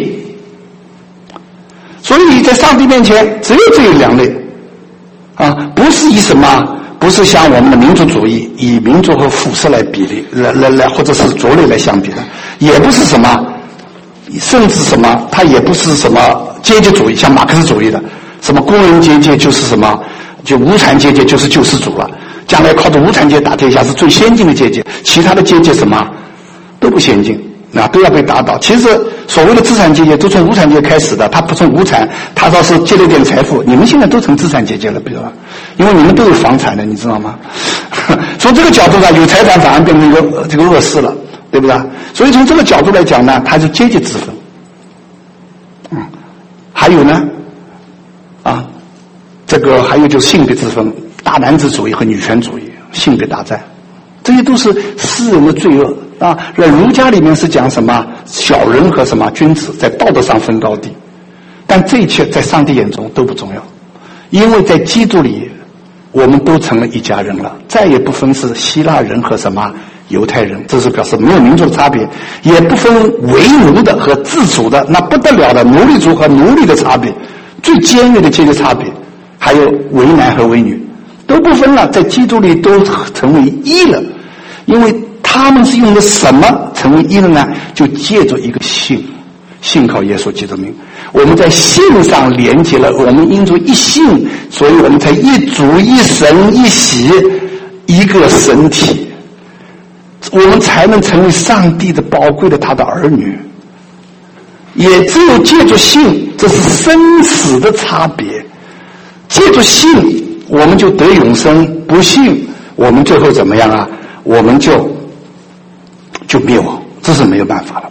所以在上帝面前只有这两类啊，不是以什么，不是像我们的民族主义以民族和肤色来比例来来来，或者是族类来相比的，也不是什么，甚至什么，它也不是什么阶级主义，像马克思主义的，什么工人阶级就是什么，就无产阶级就是救世主了，将来靠着无产阶级打天下是最先进的阶级，其他的阶级什么都不先进，那都要被打倒。其实所谓的资产阶级都从无产阶级开始的，他不从无产，他倒是积累点财富。你们现在都成资产阶级了，比如说，因为你们都有房产的，你知道吗？从这个角度上，有财产反而变成一个这个恶事了，对不对？所以从这个角度来讲呢，它是阶级之分。嗯，还有呢，啊，这个还有就是性别之分，大男子主义和女权主义，性别大战，这些都是世人的罪恶啊。在儒家里面是讲什么小人和什么君子在道德上分高低，但这一切在上帝眼中都不重要，因为在基督里我们都成了一家人了，再也不分是希腊人和什么犹太人，这是表示没有民族的差别，也不分为奴的和自主的，那不得了的奴隶主和奴隶的差别，最尖锐的阶级差别，还有为男和为女都不分了，在基督里都成为一了。因为他们是用的什么成为一了呢？就借着一个信，信靠耶稣基督名，我们在信上连接了，我们因着一信，所以我们才一主一神一喜一个身体，我们才能成为上帝的宝贵的他的儿女。也只有借着信，这是生死的差别，借着信我们就得永生，不信我们最后怎么样啊？我们就就灭亡，这是没有办法了。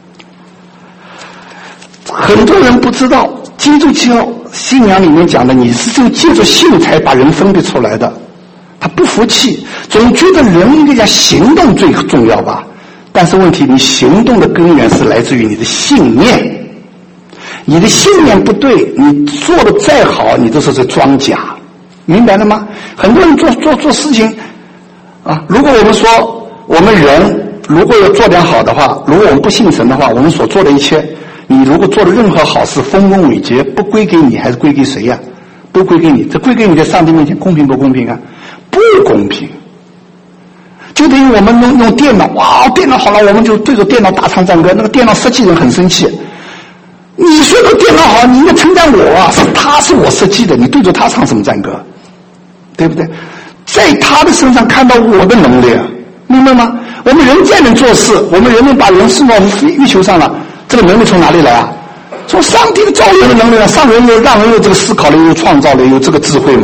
很多人不知道基督教信仰里面讲的，你是就借着信才把人分别出来的，他不服气，总觉得人应该讲行动最重要吧。但是问题，你行动的根源是来自于你的信念，你的信念不对，你做的再好，你都是在装假，明白了吗？很多人做做做事情啊，如果我们说我们人如果要做点好的话，如果我们不信神的话，我们所做的一切，你如果做的任何好事丰功伟绩，不归给你还是归给谁呀、啊？不归给你，这归给你在上帝面前公平不公平啊？不公平。就等于我们用用电脑，哇，电脑好了，我们就对着电脑大唱赞歌，那个电脑设计人很生气。你说这电脑好，你应该称赞我啊，是他是我设计的，你对着他唱什么赞歌？对不对？在他的身上看到我的能力，明白吗？我们人再能做事，我们人能把人送到月球上了，这个能力从哪里来啊？从上帝的造人的能力啊！上人有让人有这个思考力，有创造力，有这个智慧嘛。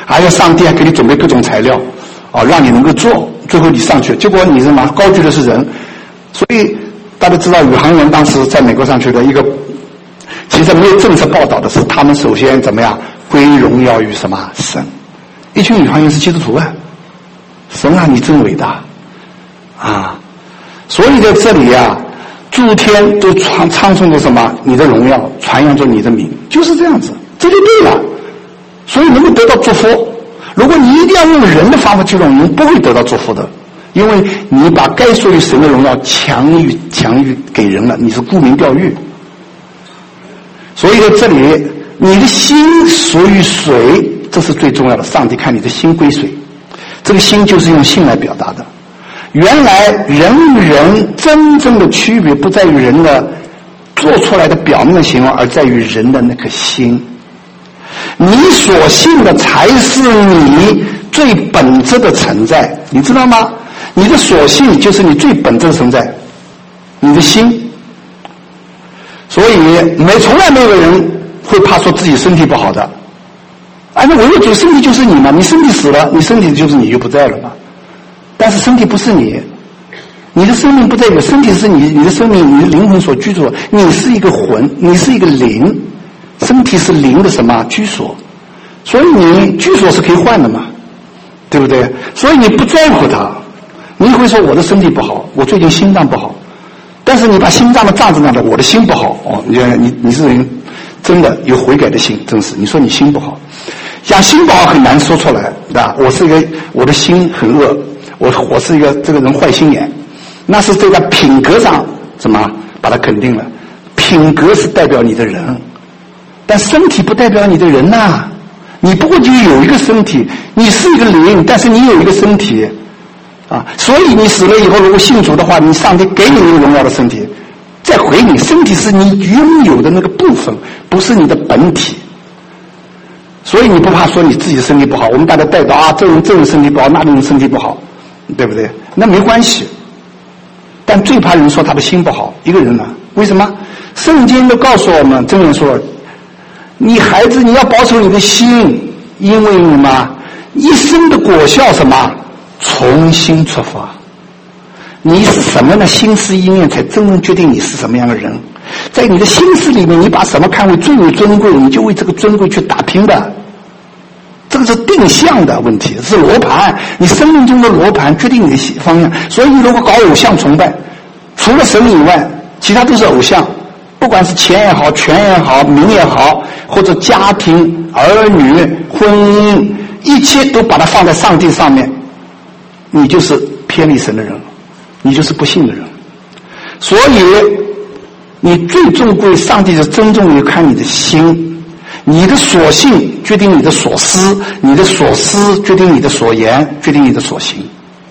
还有上帝还给你准备各种材料，啊，让你能够做，最后你上去，结果你什么高举的是人，所以大家知道宇航员当时在美国上去的一个，其实没有正式报道的是，他们首先怎么样归荣耀于什么神，一群宇航员是基督徒啊，神啊，你真伟大啊！所以在这里啊，诸天都唱唱诵着什么？你的荣耀，传扬着你的名，就是这样子，这就对了。所以能够得到祝福。如果你一定要用人的方法去荣耀，不会得到祝福的，因为你把该属于神的荣耀强于强于给人了，你是沽名钓誉。所以在这里，你的心属于谁，这是最重要的。上帝看你的心归谁，这个心就是用心来表达的。原来人与人真正的区别不在于人的做出来的表面行为，而在于人的那颗心。你所信的才是你最本质的存在，你知道吗？你的所信就是你最本质的存在，你的心。所以没从来没有人会怕说自己身体不好的，啊，那唯有主身体就是你嘛，你身体死了，你身体就是你就不在了嘛。但是身体不是你，你的生命不在于身体，是你你的生命，你的灵魂所居住的。你是一个魂，你是一个灵，身体是灵的什么居所？所以你居所是可以换的嘛，对不对？所以你不在乎它，你会说我的身体不好，我最近心脏不好，但是你把心脏的脏子拿来，我的心不好哦，你你你是人真的有悔改的心，真是你说你心不好，讲心不好很难说出来，对吧？我是一个我的心很恶。我我是一个这个人坏心眼，那是这个品格上怎么把它肯定了？品格是代表你的人，但身体不代表你的人呐、啊。你不过就有一个身体，你是一个灵，但是你有一个身体啊。所以你死了以后，如果信主的话，你上帝给你一个荣耀的身体，再回你身体是你拥有的那个部分，不是你的本体。所以你不怕说你自己身体不好，我们大家带到啊，这人这人身体不好，那人身体不好。对不对？那没关系，但最怕人说他的心不好。一个人呢，为什么？圣经都告诉我们，真人说，你孩子你要保守你的心，因为你嘛，一生的果效什么？从心出发。你是什么呢？心思意念才真正决定你是什么样的人。在你的心思里面，你把什么看为最为尊贵，你就为这个尊贵去打拼的。这个是定向的问题，是罗盘，你生命中的罗盘决定你的方向。所以你如果搞偶像崇拜，除了神以外，其他都是偶像，不管是钱也好，权也好，名也好，或者家庭、儿女、婚姻，一切都把它放在上帝上面，你就是偏离神的人，你就是不信的人。所以你最重贵，上帝是尊重于看你的心。你的所信决定你的所思，你的所思决定你的所言，决定你的所行。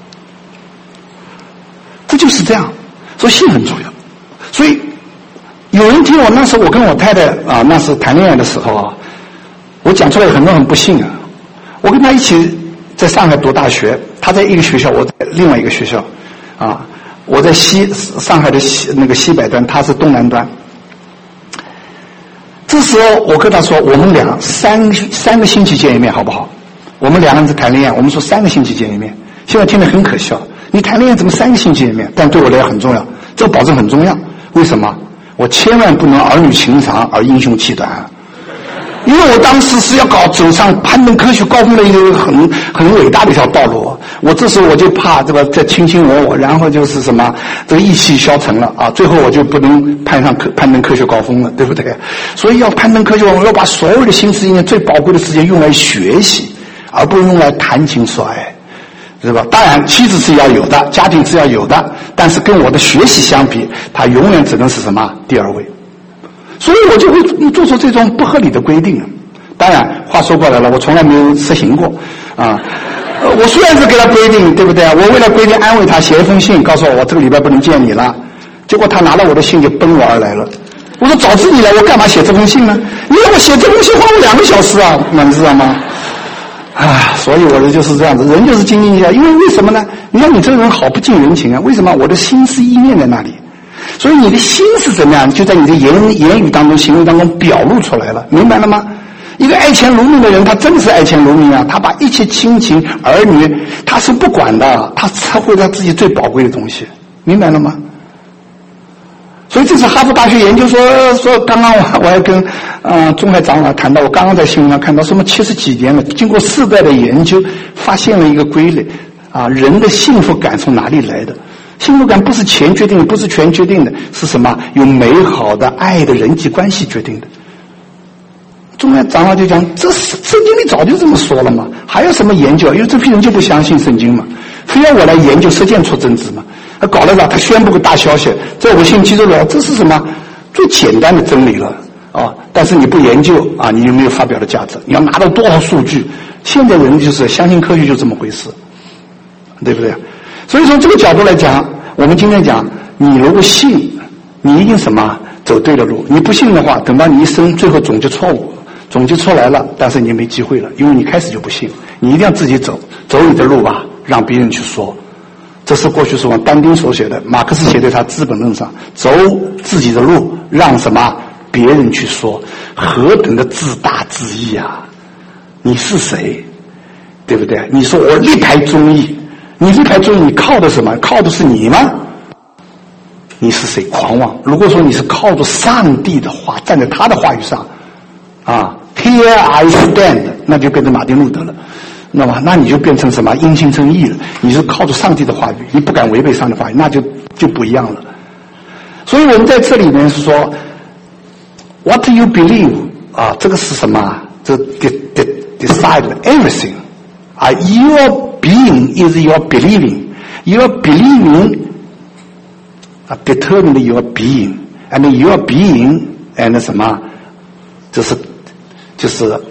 这就是这样，所以信很重要。所以有人听我那时候我跟我太太啊，那时谈恋爱的时候啊，我讲出来很多人不信啊。我跟他一起在上海读大学，他在一个学校，我在另外一个学校啊，我在西上海的西那个西北端，他是东南端。这时候我跟他说，我们俩三三个星期见一面好不好？我们两个人在谈恋爱，我们说三个星期见一面。现在听得很可笑，你谈恋爱怎么三个星期见一面？但对我来讲很重要，这个保证很重要。为什么？我千万不能儿女情长而英雄气短，因为我当时是要搞走上攀登科学高峰的一个很很伟大的一条道路。我这时候我就怕这个再卿卿我我，然后就是什么这个意气消沉了啊，最后我就不能攀上科攀登科学高峰了，对不对？所以要攀登科学高峰，要把所有的心思意念最宝贵的时间用来学习，而不是用来谈情说爱，对吧？当然妻子是要有的，家庭是要有的，但是跟我的学习相比，它永远只能是什么第二位。所以我就会做出这种不合理的规定。当然话说过来了，我从来没有实行过啊。我虽然是给他规定，对不对？我为了规定安慰他，写一封信告诉我我这个礼拜不能见你了，结果他拿了我的信就奔我而来了。我说早知你来，我干嘛写这封信呢？你让我写这封信花了两个小时啊，你知道吗？啊，所以我的就是这样子，人就是斤斤计较。因为为什么呢？你看你这个人好不近人情啊，为什么？我的心思意念在那里，所以你的心是怎么样，就在你的言言语当中、行为当中表露出来了，明白了吗？ 一个爱钱如命的人，他真的是爱钱如命啊！他把一切亲情、儿女，他是不管的，他才会他自己最宝贵的东西，明白了吗？所以这次哈佛大学研究说说，刚刚我我还跟呃中海长老谈到，我刚刚在新闻上看到，什么七十几年了，经过世代的研究，发现了一个规律啊，人的幸福感从哪里来的？幸福感不是钱决定的，不是权决定的，是什么？有美好的爱的人际关系决定的。中海长老就讲，这圣经里早就这么说了嘛，还有什么研究？因为这批人就不相信圣经嘛，非要我来研究实践出真知嘛。他搞了啥？他宣布个大消息，这我信基督了，这是什么？最简单的真理了啊！但是你不研究啊，你有没有发表的价值？你要拿到多少数据？现在人就是相信科学就这么回事，对不对？所以从这个角度来讲，我们今天讲，你如果信，你一定什么走对了路；你不信的话，等到你一生最后总结错误，总结出来了，但是你没机会了，因为你开始就不信。你一定要自己走，走你的路吧，让别人去说。这是过去是往但丁所写的，马克思写在他《资本论》上，走自己的路，让什么别人去说，何等的自大自义啊！你是谁？对不对？你说我力排众议，你力排众议，你靠的什么？靠的是你吗？你是谁？狂妄！如果说你是靠着上帝的话，站在他的话语上，啊 ，Here I stand， 那就变成马丁路德了。那么，那你就变成什么因信称义了？你是靠着上帝的话语，你不敢违背上帝的话语，那就就不一样了。所以我们在这里面是说 ，What you believe 啊，这个是什么？这 decide everything 啊 ，Your being is your believing，Your believing 啊 determine your being，and your being and 什么？就是就是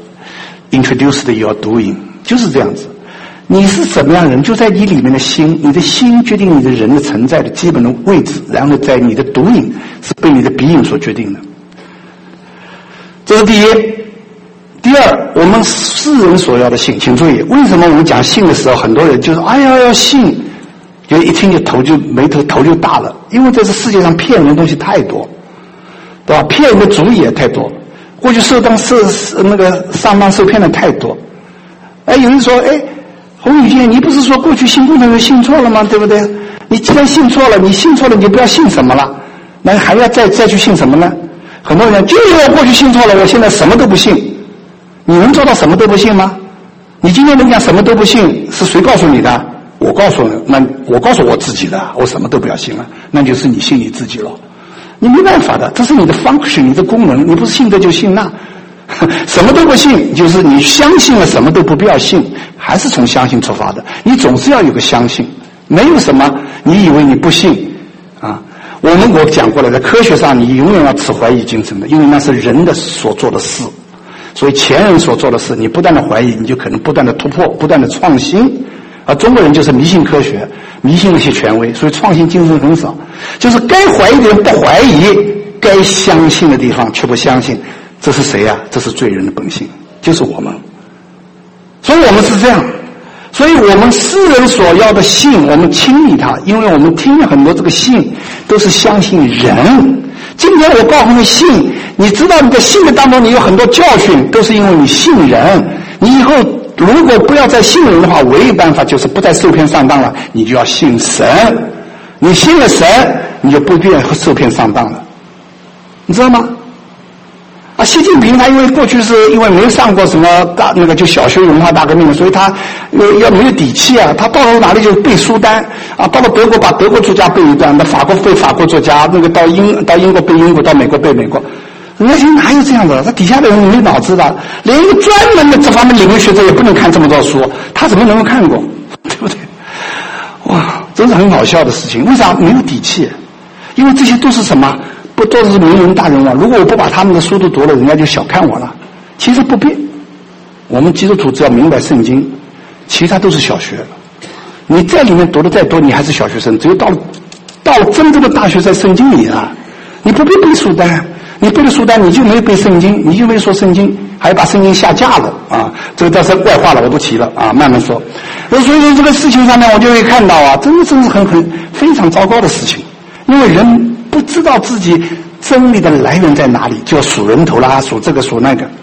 introduced your doing。就是这样子，你是什么样的人，就在你里面的心，你的心决定你的人的存在的基本的位置，然后在你的doing是被你的being所决定的。这是第一。第二，我们世人所要的信，请注意，为什么我们讲信的时候，很多人就是哎呀要信，就一听就头就眉头头就大了，因为在这世界上骗人的东西太多，对吧？骗人的主意也太多，过去受当受那个上当受骗的太多。哎，有人说，哎，洪宇健，你不是说过去信共产党信错了吗？对不对？你既然信错了，你信错了，你就不要信什么了，那还要再再去信什么呢？很多人就是我过去信错了，我现在什么都不信。你能做到什么都不信吗？你今天能讲什么都不信，是谁告诉你的？我告诉你，那我告诉我自己的，我什么都不要信了，那就是你信你自己了。你没办法的，这是你的 function， 你的功能，你不是信这就信那。什么都不信，就是你相信了什么都不必要信，还是从相信出发的。你总是要有个相信，没有什么你以为你不信啊。我们我讲过了，在科学上你永远要持怀疑精神的，因为那是人的所做的事。所以前人所做的事，你不断的怀疑，你就可能不断的突破，不断的创新。而中国人就是迷信科学，迷信那些权威，所以创新精神很少。就是该怀疑的人不怀疑，该相信的地方却不相信。这是谁呀、啊？这是罪人的本性，就是我们。所以我们是这样，所以我们世人所要的信，我们轻易它，因为我们听了很多这个信都是相信人。今天我告诉你信，你知道你在信的当中你有很多教训，都是因为你信人。你以后如果不要再信人的话，唯一办法就是不再受骗上当了，你就要信神。你信了神，你就不必受骗上当了，你知道吗？啊，习近平他因为过去是因为没有上过什么大那个就小学文化大革命，所以他要没有底气啊。他到了哪里就背书单啊，到了德国把德国作家背一段，到法国背法国作家，那个到英到英国背英国，到美国背美国。人家哪有这样的？他底下的人没脑子的，连一个专门的这方面领域学者也不能看这么多书，他怎么能够看过？对不对？哇，真是很好笑的事情。为啥没有底气？因为这些都是什么？不都是名人大人物？如果我不把他们的书都读了，人家就小看我了。其实不必，我们基督徒只要明白圣经，其他都是小学。你在里面读的再多，你还是小学生。只有到了到了真正的大学，在圣经里啊，你不必背书单，你背了书单，你就没有背圣经，你就没有说圣经，还把圣经下架了啊！这个倒是外话了，我不提了啊，慢慢说。所以说这个事情上面，我就会看到啊，真的真是很很非常糟糕的事情，因为人不知道自己真理的来源在哪里，就要数人头啦，数这个数那个，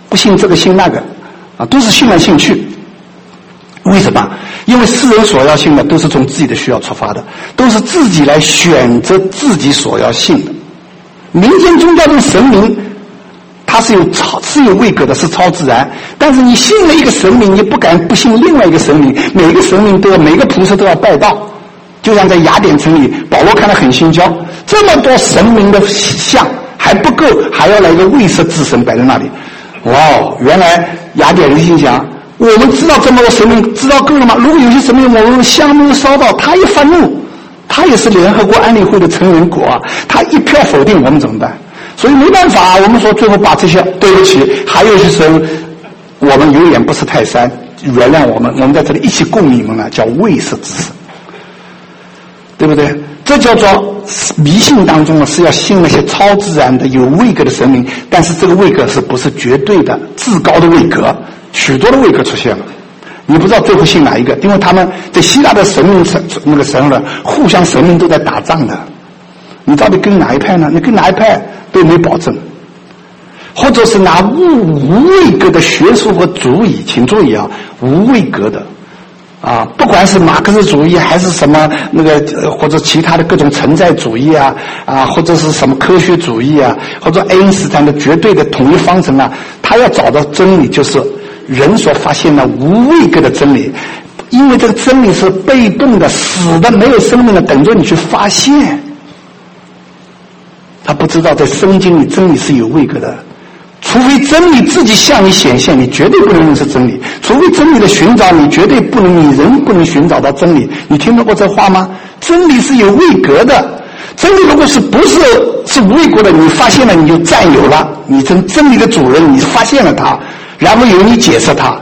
不信这个信那个，啊，都是信来信去。为什么？因为世人所要信的都是从自己的需要出发的，都是自己来选择自己所要信的。民间宗教中神明，它是有超是有位格的，是超自然。但是你信了一个神明，你不敢不信另外一个神明，每个神明都要每个菩萨都要拜到。就像在雅典城里，保罗看得很心焦，这么多神明的像还不够，还要来一个未设之神摆在那里。哇，原来雅典人心想，我们知道这么多神明，知道够了吗？如果有些神明我们香没有烧到，他一发怒，他也是联合国安理会的成员国啊，他一票否定，我们怎么办？所以没办法，我们说最后把这些，对不起，还有一些神，我们有眼不识泰山，原谅我们，我们在这里一起供你们了，叫未设之神，对不对？这叫做迷信当中是要信那些超自然的有位格的神明，但是这个位格是不是绝对的至高的位格？许多的位格出现了，你不知道最后信哪一个，因为他们在希腊的神明那个神了，互相神明都在打仗的，你到底跟哪一派呢？你跟哪一派都没保证。或者是拿无无位格的学术和主义，请注意啊，无位格的啊，不管是马克思主义还是什么那个或者其他的各种存在主义啊啊，或者是什么科学主义啊，或者爱因斯坦的绝对的统一方程啊，他要找到真理就是人所发现的无位格的真理，因为这个真理是被动的、死的、没有生命的，等着你去发现。他不知道在圣经里真理是有位格的，除非真理自己向你显现，你绝对不能认识真理；除非真理的寻找，你绝对不能，你人不能寻找到真理。你听到过这话吗？真理是有位格的，真理如果是不是是无位格的，你发现了你就占有了，你成真理的主人，你发现了它，然后由你解释它。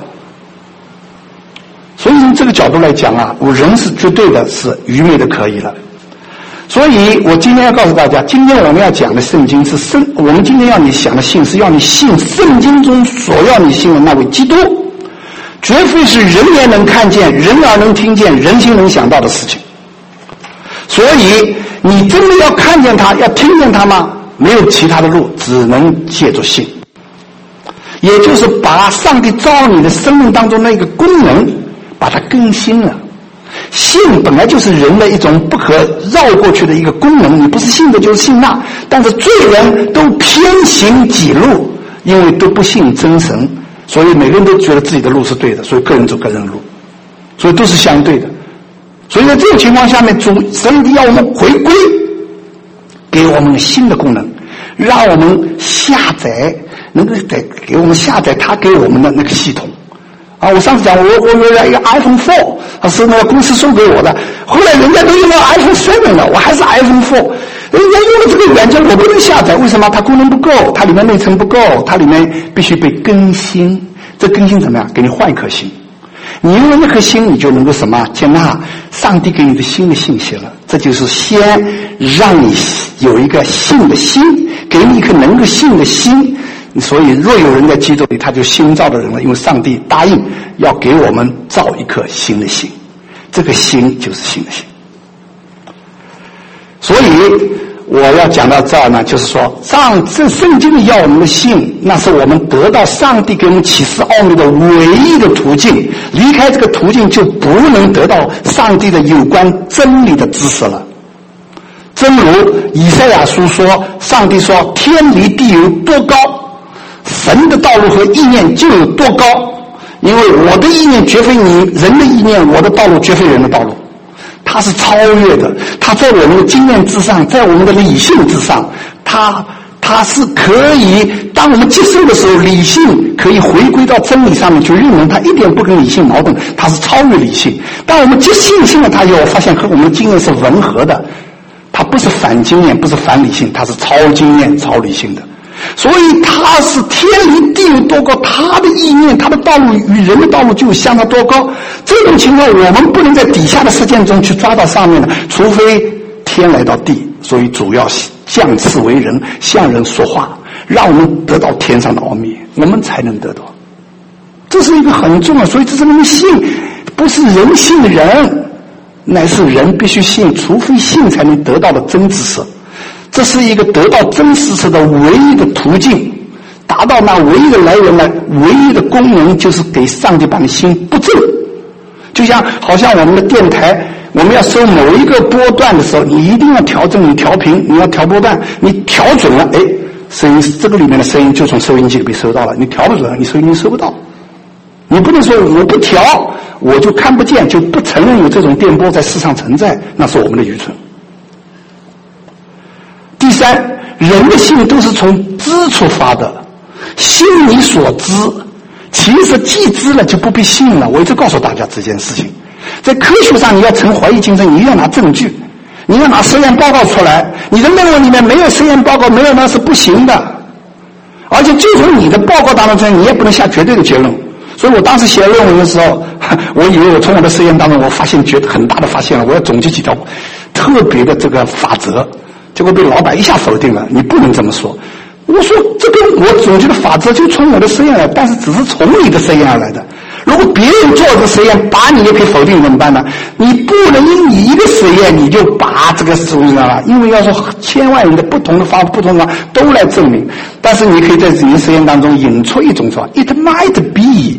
所以从这个角度来讲啊，我人是绝对的，是愚昧的可以了。所以我今天要告诉大家，今天我们要讲的圣经是圣，我们今天要你想的信是要你信圣经中所要你信的那位基督，绝非是人眼能看见、人耳能听见、人心能想到的事情。所以你真的要看见他，要听见他吗？没有其他的路，只能借助信，也就是把上帝造你的生命当中那个功能把它更新了。信本来就是人的一种不可绕过去的一个功能，你不是信的就是信那，但是罪人都偏行己路，因为都不信真神，所以每个人都觉得自己的路是对的，所以个人走个人的路，所以都是相对的。所以在这种情况下面，主神要我们回归，给我们新的功能，让我们下载，能够给给我们下载他给我们的那个系统。啊，我上次讲，我我有了一个 iPhone 四，它是那个公司送给我的。后来人家都用到 iPhone 七了，我还是 iPhone 四。人家用了这个软件，我不能下载，为什么？它功能不够，它里面内存不够，它里面必须被更新。这更新怎么样？给你换一颗心。你用了那颗心，你就能够什么？接纳上帝给你的新的信息了。这就是先让你有一个信的心，给你一颗能够信的心。所以若有人在基督里，他就新造的人了，因为上帝答应要给我们造一颗新的心，这个心就是新的心。所以我要讲到这儿呢，就是说上这圣经里要我们的信，那是我们得到上帝给我们启示奥秘的唯一的途径，离开这个途径就不能得到上帝的有关真理的知识了。正如以赛亚书说，上帝说天离地有多高，神的道路和意念就有多高，因为我的意念绝非你人的意念，我的道路绝非人的道路，它是超越的，它在我们的经验之上，在我们的理性之上，它它是可以，当我们接受的时候，理性可以回归到真理上面去认同，它一点不跟理性矛盾，它是超越理性。当我们接信心了它以后，发现和我们的经验是吻合的，它不是反经验，不是反理性，它是超经验超理性的。所以他是天离地有多高，他的意念他的道路与人的道路就相差多高。这种情况我们不能在底下的事件中去抓到上面的，除非天来到地。所以主要降世为人，向人说话，让我们得到天上的奥秘，我们才能得到。这是一个很重要，所以这是我们信，不是人信人，乃是人必须信，除非信才能得到的真知识。这是一个得到真实识的唯一的途径， 达到那唯一的来源呢，唯一的功能就是给上帝把你心不正。就像好像我们的电台，我们要收某一个波段的时候，你一定要调整，你调频，你要调波段，你调准了，哎，声音这个里面的声音就从收音机里被收到了。你调不准，你收音机收不到。你不能说我不调，我就看不见，就不承认有这种电波在世上存在，那是我们的愚蠢。第三，人的信都是从知出发的，信你所知。其实既知了就不必信了，我一直告诉大家这件事情。在科学上你要成怀疑精神，你一定要拿证据，你要拿实验报告出来，你的论文里面没有实验报告，没有那是不行的。而且就从你的报告当中，你也不能下绝对的结论。所以我当时写论文的时候，我以为我从我的实验当中我发现绝很大的发现了，我要总结几条特别的这个法则，结果被老板一下否定了，你不能这么说。我说这个我总结的法则就从我的实验来，但是只是从你的实验而来的。如果别人做的实验把你也可以否定怎么办呢？你不能因你一个实验你就把这个事情了，因为要说千万人的不同的方法不同的方法都来证明。但是你可以在你的实验当中引出一种说 It might be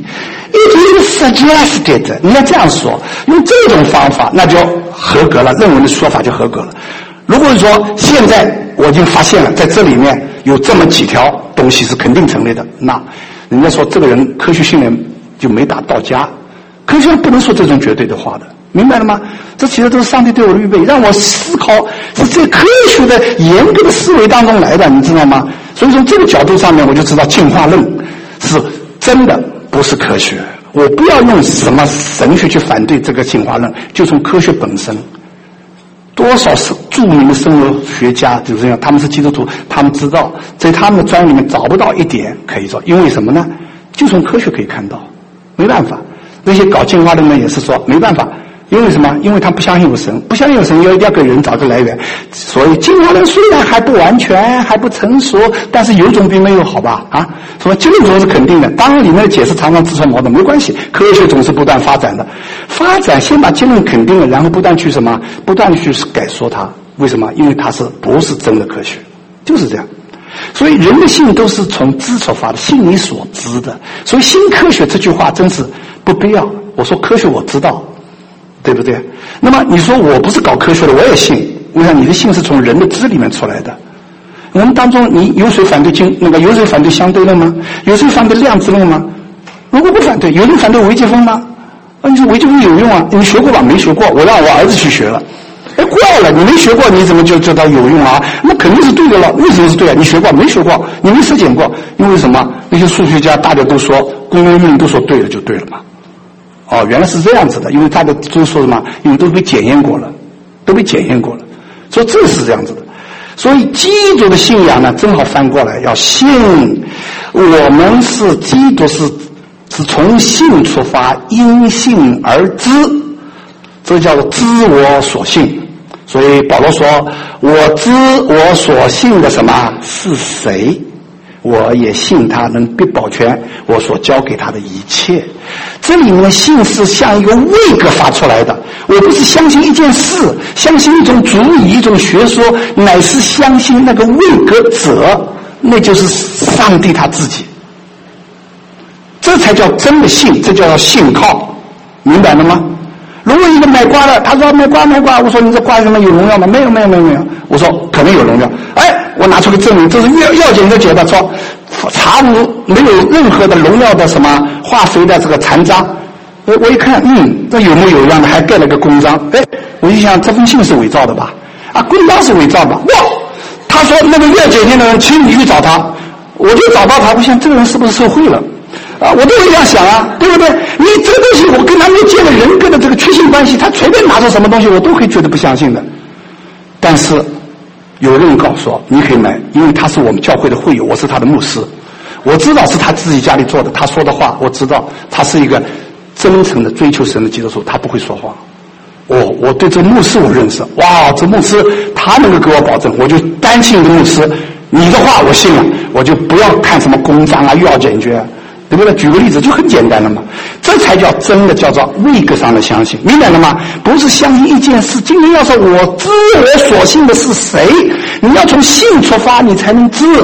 It is suggested， 你要这样说，用这种方法那就合格了，论文的说法就合格了。如果说现在我已经发现了在这里面有这么几条东西是肯定成立的，那人家说这个人科学训练就没打到家。科学不能说这种绝对的话的，明白了吗？这其实都是上帝对我的预备，让我思考是这科学的严格的思维当中来的，你知道吗？所以从这个角度上面我就知道进化论是真的不是科学。我不要用什么神学去反对这个进化论，就从科学本身。多少是著名的生物学家就是这样，他们是基督徒，他们知道在他们的专业里面找不到一点可以说，因为什么呢？就从科学可以看到，没办法。那些搞进化论的也是说没办法，因为什么？因为他不相信有神，不相信有神要一定要给人找个来源。所以进化论虽然还不完全还不成熟，但是有种比没有好吧？啊，什么结论总是肯定的，当然里面的解释常常自相矛盾，没关系，科学总是不断发展的。发展先把结论肯定了，然后不断去什么？不断去改说它。为什么？因为它是不是真的科学，就是这样。所以人的信都是从知出发的，信你所知的。所以新科学这句话真是不必要。我说科学我知道，对不对？那么你说我不是搞科学的，我也信。我想你的信是从人的知里面出来的。我们当中，你有谁反对经那个有谁反对相对论吗？有谁反对量子论吗？如果不反对，有人反对微积分吗？啊，你说微积分有用啊？你学过吧？没学过，我让我儿子去学了。哎，怪了，你没学过，你怎么就知道有用啊？那肯定是对的了。为什么是对啊？你学过没学过？你没实践过？因为什么？那些数学家大家都说公约论都说对了就对了嘛。哦，原来是这样子的，因为大家都说什么？因为都被检验过了，都被检验过了，所以这是这样子的。所以基督的信仰呢，正好翻过来，要信我们是基督是是从信出发，因信而知，这叫做知我所信。所以保罗说，我知我所信的什么是谁，我也信他能必保全我所交给他的一切。这里面的信是像一个位格发出来的，我不是相信一件事，相信一种主义一种学说，乃是相信那个位格者，那就是上帝他自己。这才叫真的信，这叫信靠，明白了吗？如果一个卖瓜的，他说卖瓜卖瓜，我说你这瓜什么有农药吗？没有没有没有没有，我说可能有农药，哎，我拿出个证明，这是药药检的解的，说查无没有任何的农药的什么化肥的这个残渣，我我一看，嗯，这有模有样的，还盖了个公章，哎，我一想这封信是伪造的吧？啊，公章是伪造的，哇！他说那个药检验的人，请你去找他，我就找到他，我想这个人是不是受贿了？啊，我都会这样想啊，对不对？你这个东西我跟他没建了人格的这个确信关系，他随便拿出什么东西我都可以觉得不相信的。但是有人告诉我你可以买，因为他是我们教会的会友，我是他的牧师，我知道是他自己家里做的，他说的话我知道他是一个真诚的追求神的基督徒，他不会说谎。哦，我对这牧师我认识，哇，这牧师他能够给我保证，我就担心这牧师，你的话我信了，我就不要看什么公章啊药检决，对不对？举个例子就很简单了嘛，这才叫真的叫做位格上的相信，明白了吗？不是相信一件事。今天要说我知我所信的是谁，你要从信出发，你才能知，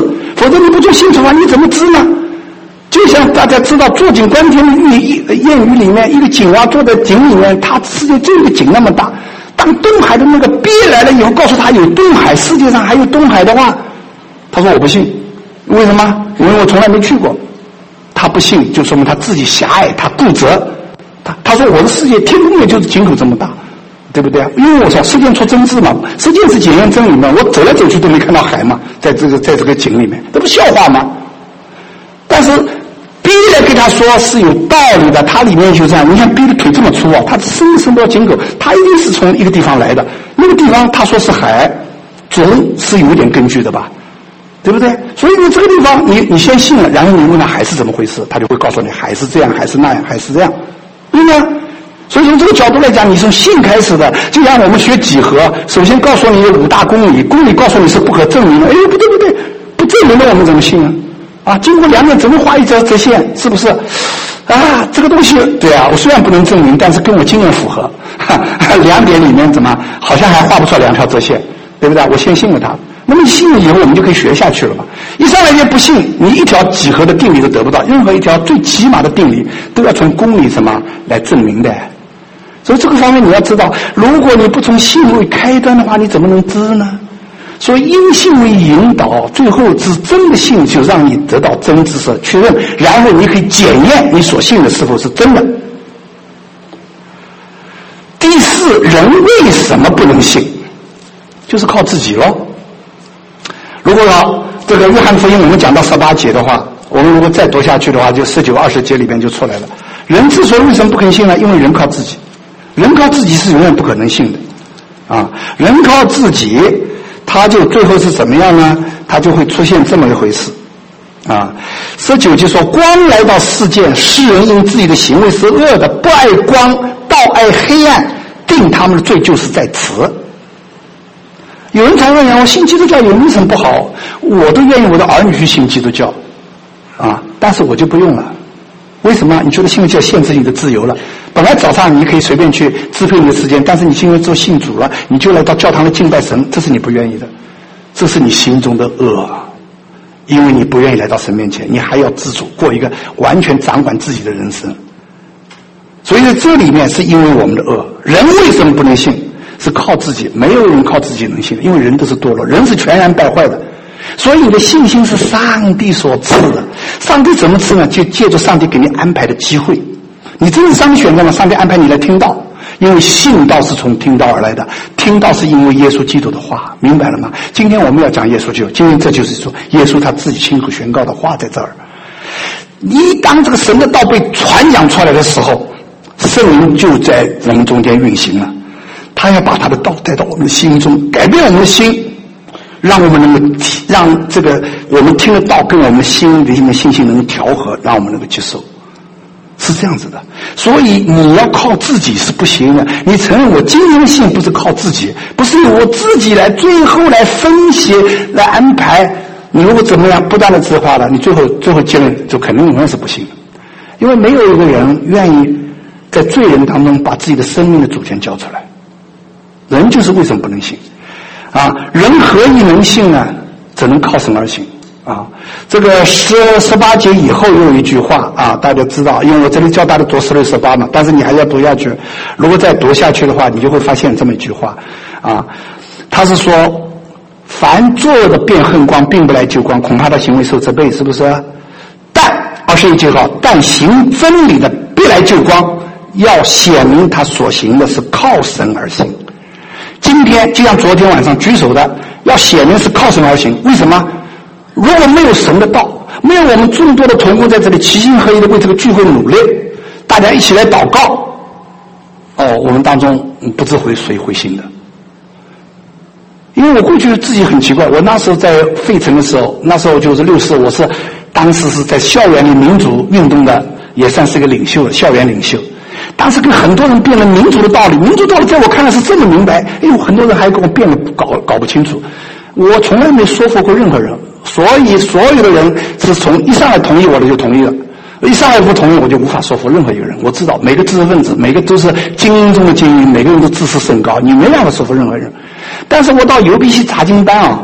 否则你不做信主啊，你怎么知呢？就像大家知道坐井观天的谚语里面，一个井蛙坐在井里面，它世界这个井那么大，当东海的那个鳖来了以后，告诉他有东海，世界上还有东海的话，他说我不信。为什么？因为我从来没去过。他不信就说明他自己狭隘，他固执。他他说我的世界天空也就是井口这么大，对不对？因为我说实践出真知嘛，实践是检验真理嘛，我走来走去都没看到海嘛，在这个在这个井里面，这不笑话吗？但是鳖来跟他说是有道理的，它里面就这样。你看鳖的腿这么粗啊，它伸伸不到井口，它一定是从一个地方来的。那个地方他说是海，总是有点根据的吧，对不对？所以你这个地方你你先信了，然后你问他海是怎么回事，他就会告诉你海是这样，海是那样，海是这样，对吗？所以从这个角度来讲，你从信开始的，就像我们学几何，首先告诉你有五大公理，公理告诉你是不可证明的，哎，不对不对，不证明的我们怎么信啊？啊，经过两点怎么画一条直线，是不是？啊，这个东西，对啊，我虽然不能证明，但是跟我经验符合。哈哈，两点里面怎么好像还画不出来两条直线，对不对？我先信了它。那么信了以后，我们就可以学下去了嘛。一上来就不信，你一条几何的定理都得不到，任何一条最起码的定理都要从公理什么来证明的。所以这个方面你要知道，如果你不从信为开端的话，你怎么能知呢？所以因信为引导，最后是真的信就让你得到真知识确认，然后你可以检验你所信的是否是真的。第四，人为什么不能信？就是靠自己咯。如果要这个约翰福音我们讲到十八节的话，我们如果再读下去的话，就十九二十节里边就出来了。人之所以为什么不肯信呢？因为人靠自己，人靠自己是永远不可能信的啊！人靠自己，他就最后是怎么样呢？他就会出现这么一回事啊！十九节说，光来到世界，世人因自己的行为是恶的，不爱光，倒爱黑暗，定他们的罪就是在此。有人常问呀，我信基督教有什么不好？我都愿意我的儿女去信基督教啊，但是我就不用了。为什么？你觉得信教限制你的自由了？本来早上你可以随便去支配你的时间，但是你今天做信主了，你就来到教堂来敬拜神，这是你不愿意的，这是你心中的恶，因为你不愿意来到神面前，你还要自主过一个完全掌管自己的人生。所以在这里面是因为我们的恶。人为什么不能信？是靠自己，没有人靠自己能信，因为人都是堕落，人是全然败坏的。所以你的信心是上帝所赐的。上帝怎么赐呢？就借助上帝给你安排的机会。你真是上帝选择了，上帝安排你来听道，因为信道是从听道而来的，听道是因为耶稣基督的话，明白了吗？今天我们要讲耶稣基督，今天这就是说耶稣他自己亲口宣告的话在这儿。一当这个神的道被传讲出来的时候，圣灵就在我们中间运行了，他要把他的道带到我们的心中，改变我们的心，让我们能够让这个我们听的道跟我们心里面信心能够调和，让我们能够接受，是这样子的。所以你要靠自己是不行的。你承认我今天的信不是靠自己，不是我自己来最后来分析来安排。你如果怎么样不断的自化了，你最后最后结论就肯定永远是不行的。因为没有一个人愿意在罪人当中把自己的生命的主权交出来。人就是为什么不能信啊？人何以能信呢？只能靠神而信啊。这个十十八节以后又有一句话啊，大家知道，因为我这里教大家读十六十八嘛，但是你还要读下去。如果再读下去的话，你就会发现这么一句话啊，他是说，凡作恶的便恨光，并不来救光，恐怕他行为受责备，是不是？但二十一节号，但行真理的必来救光，要显明他所行的是靠神而行。今天就像昨天晚上举手的，要显明是靠神而行。为什么？如果没有神的道，没有我们众多的同工在这里齐心合一的为这个聚会努力，大家一起来祷告，哦，我们当中不知会谁会信的。因为我过去自己很奇怪，我那时候在费城的时候，那时候就是六四，我是当时是在校园里民主运动的，也算是个领袖，校园领袖。当时跟很多人辩论民主的道理，民主道理在我看来是这么明白，哎呦，很多人还跟我辩论搞搞不清楚。我从来没说服过任何人，所以所有的人是从一上来同意我的就同意了，一上来不同意我就无法说服任何一个人。我知道每个知识分子，每个都是精英中的精英，每个人都知识甚高，你没办法说服任何人。但是我到邮必系查经班啊，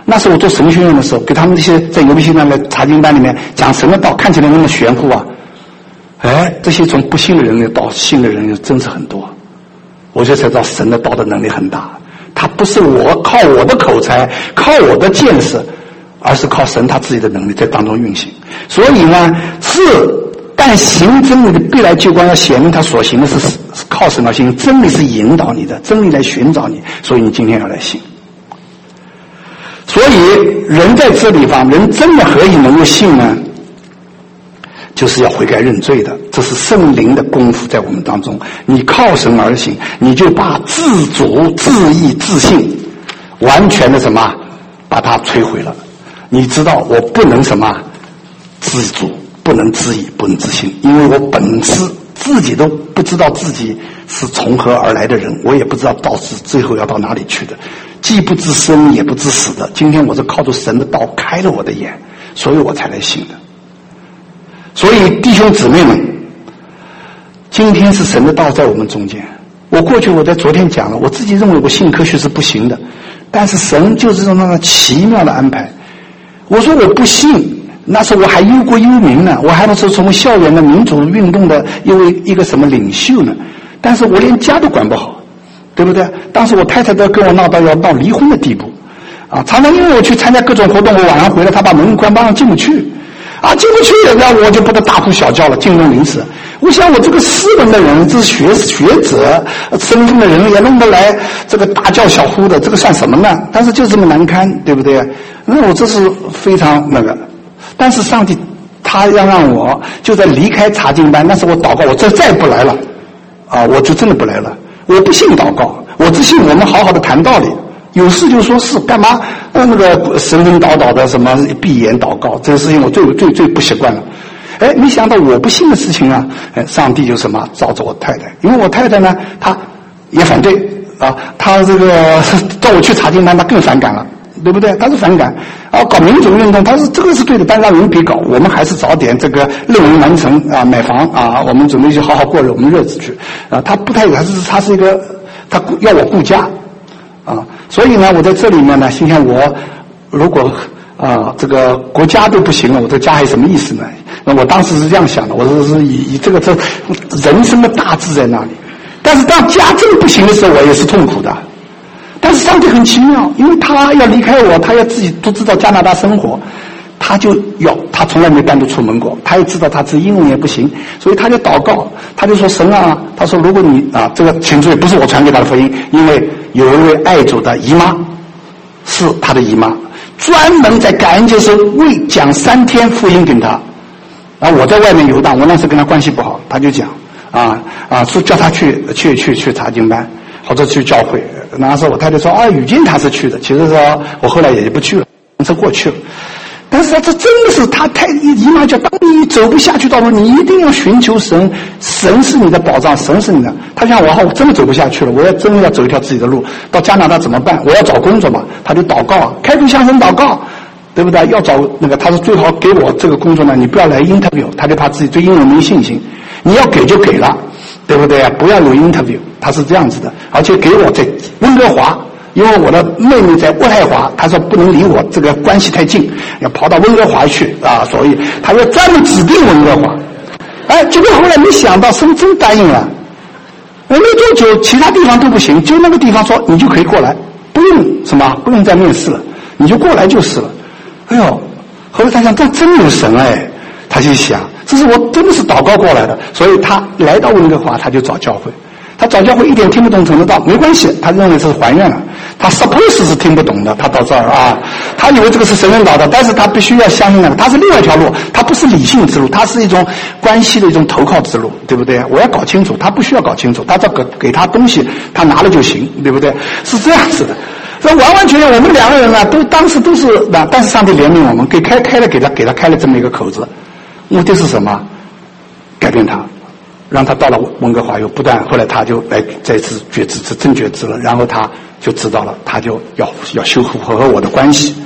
那时候我做神学院的时候，给他们这些在牛皮信上的查经班里面讲神的道，看起来那么玄乎啊！哎，这些从不信的人到信的人真是很多。我就才知道神的道的能力很大，他不是我靠我的口才，靠我的见识，而是靠神他自己的能力在当中运行。所以呢，是但行真理的必来救光，要显明他所行的是是靠神而行，真理是引导你的，真理来寻找你，所以你今天要来信。所以人在这地方，人真的何以能够信呢？就是要悔改认罪的，这是圣灵的功夫在我们当中。你靠神而行，你就把自主、自义、自信完全的什么把它摧毁了。你知道我不能什么自主，不能自义，不能自信，因为我本身自己都不知道自己是从何而来的人，我也不知道到是最后要到哪里去的，既不知生也不知死的。今天我是靠着神的道开了我的眼，所以我才来信的。所以弟兄姊妹们，今天是神的道在我们中间。我过去我在昨天讲了，我自己认为我信科学是不行的，但是神就是这么奇妙的安排。我说我不信，那时候我还忧国忧民呢，我还不是从校园的民主运动的因为一个什么领袖呢，但是我连家都管不好，对不对？当时我太太都跟我闹到要闹离婚的地步啊！常常因为我去参加各种活动，我晚上回来他把门关，帮我进不去啊，进不去，那我就不得大呼小叫了，进入临时。我想我这个斯文的人，这是学学者身份的人，也弄得来这个大叫小呼的，这个算什么呢？但是就这么难堪，对不对？那我这是非常那个。但是上帝他要让我就在离开查经班，那时候我祷告，我这再不来了啊，我就真的不来了。我不信祷告，我只信我们好好的谈道理。有事就说是，干嘛呃那个神神叨叨的什么闭眼祷告，这个事情我最最最不习惯了。哎，没想到我不信的事情啊，哎，上帝就什么照着我太太，因为我太太呢，她也反对啊，她这个叫我去查经班，她更反感了，对不对？她是反感啊，搞民主运动，她是这个是对的，但让人别搞，我们还是早点这个论文完成啊，买房啊，我们准备去好好过我们日子去啊。她不太，她是她是一个，她要我顾家。啊，所以呢，我在这里面呢，心想我如果啊这个国家都不行了，我这家还有什么意思呢？那我当时是这样想的，我说是以以这个这人生的大志在那里。但是当家真不行的时候，我也是痛苦的。但是上帝很奇妙，因为他要离开我，他要自己都知道加拿大生活，他就要他从来没单独出门过，他也知道他自己英文也不行，所以他就祷告，他就说神啊，他说如果你啊这个请注意，不是我传给他的福音，因为有一位爱主的姨妈是他的姨妈，专门在感恩节时为讲三天福音给他。然后我在外面游荡，我那时跟他关系不好，他就讲啊啊说叫他去去去去查经班或者去教会。那时候我太太说啊，雨金他是去的，其实说我后来也就不去了，这过去了。但是这真的是他太姨妈叫，当你走不下去道路，你一定要寻求神，神是你的保障，神是你的。他想我我真的走不下去了，我要真的要走一条自己的路，到加拿大怎么办？我要找工作嘛，他就祷告啊，开口向神祷告，对不对？要找那个，他说最好给我这个工作呢，你不要来 interview， 他就怕自己对英文没信心，你要给就给了，对不对？不要有 interview， 他是这样子的，而且给我在温哥华。因为我的妹妹在渥太华，她说不能离我这个关系太近，要跑到温哥华去啊，所以她要专门指定温哥华。哎，结果后来没想到神真答应了，我没多久其他地方都不行，就那个地方说你就可以过来，不用什么不用再面试了，你就过来就是了。哎呦，后来他想这真有神哎，他就想这是我真的是祷告过来的，所以他来到温哥华他就找教会。他找教会一点听不懂成的道，没关系，他认为这是还愿了。他 suppose 是听不懂的，他到这儿啊，他以为这个是神人导的，但是他必须要相信那个，他是另外一条路，他不是理性之路，他是一种关系的一种投靠之路，对不对？我要搞清楚，他不需要搞清楚，他只要给给他东西，他拿了就行，对不对？是这样子的。所以完完全全我们两个人啊，都当时都是那，但是上帝怜悯我们，给开开了给他给他开了这么一个口子，目的是什么？改变他。让他到了温哥华，又不但后来他就来再次觉知，真觉知了，然后他就知道了，他就要要修复和我的关系，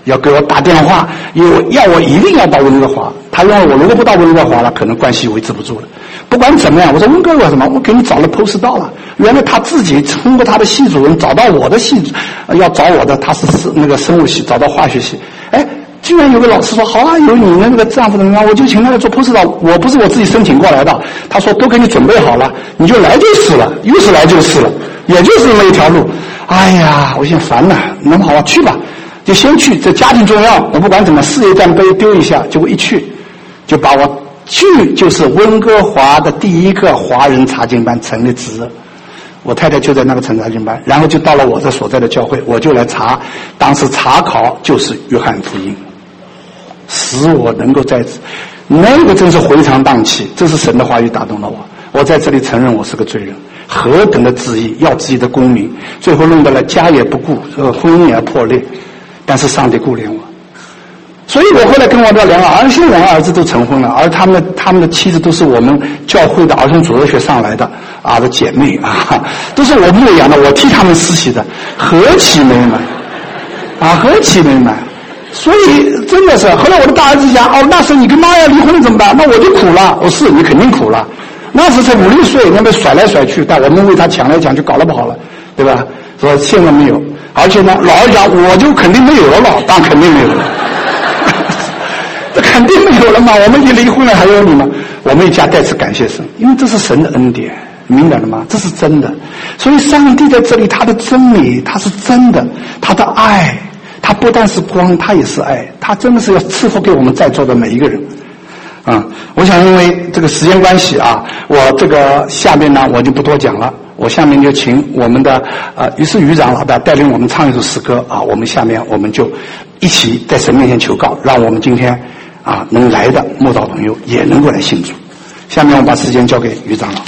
要给我打电话，要要我一定要到温哥华。他认为我如果不到温哥华了，可能关系维持不住了。不管怎么样，我说温哥华什么？我给你找了 post 到了。原来他自己通过他的系主任找到我的系，要找我的，他是那个生物系，找到化学系。哎，居然有个老师说好啊，有你那个这样子的人啊，我就请他来做 post 到。我不是我自己申请过来的，他说都给你准备好了，你就来就是了，又是来就是了，也就是那么一条路。哎呀，我想烦了，那么好啊，去吧。就先去，这家庭重要，我不管怎么事业占杯丢一下，结果一去就把我去就是温哥华的第一个华人查经班成立职，我太太就在那个成查经班，然后就到了我这所在的教会，我就来查，当时查考就是约翰福音，使我能够在那个真是回肠荡气，这是神的话语打动了我，我在这里承认我是个罪人，何等的自义，要自己的公民，最后弄得了家也不顾，呃，婚姻也要破裂，但是上帝顾念我。所以我后来跟我的两个儿子，两个儿子都成婚了，而他们的他们的妻子都是我们教会的儿童主日学上来的啊的姐妹啊，都是我牧养的，我替他们施洗的，何其美满啊，何其美满！所以真的是，后来我的大儿子讲，哦，那时候你跟妈要离婚怎么办？那我就苦了。我是你肯定苦了，那时才五六岁，你被甩来甩去，但我们为他抢来抢去，搞得不好了，对吧？说现在没有，而且呢，老实讲，我就肯定没有了，老当肯定没有了。这肯定没有了嘛，我们已经离婚了，还有你吗？我们一家再次感谢神，因为这是神的恩典，明白了吗？这是真的。所以上帝在这里，他的真理，他是真的，他的爱，他不但是光，他也是爱，他真的是要赐福给我们在座的每一个人。啊、嗯，我想因为这个时间关系啊，我这个下面呢我就不多讲了，我下面就请我们的呃于是余长老的带领我们唱一首诗歌啊，我们下面我们就一起在神面前求告，让我们今天啊能来的慕道朋友也能够来信主。下面我把时间交给余长老。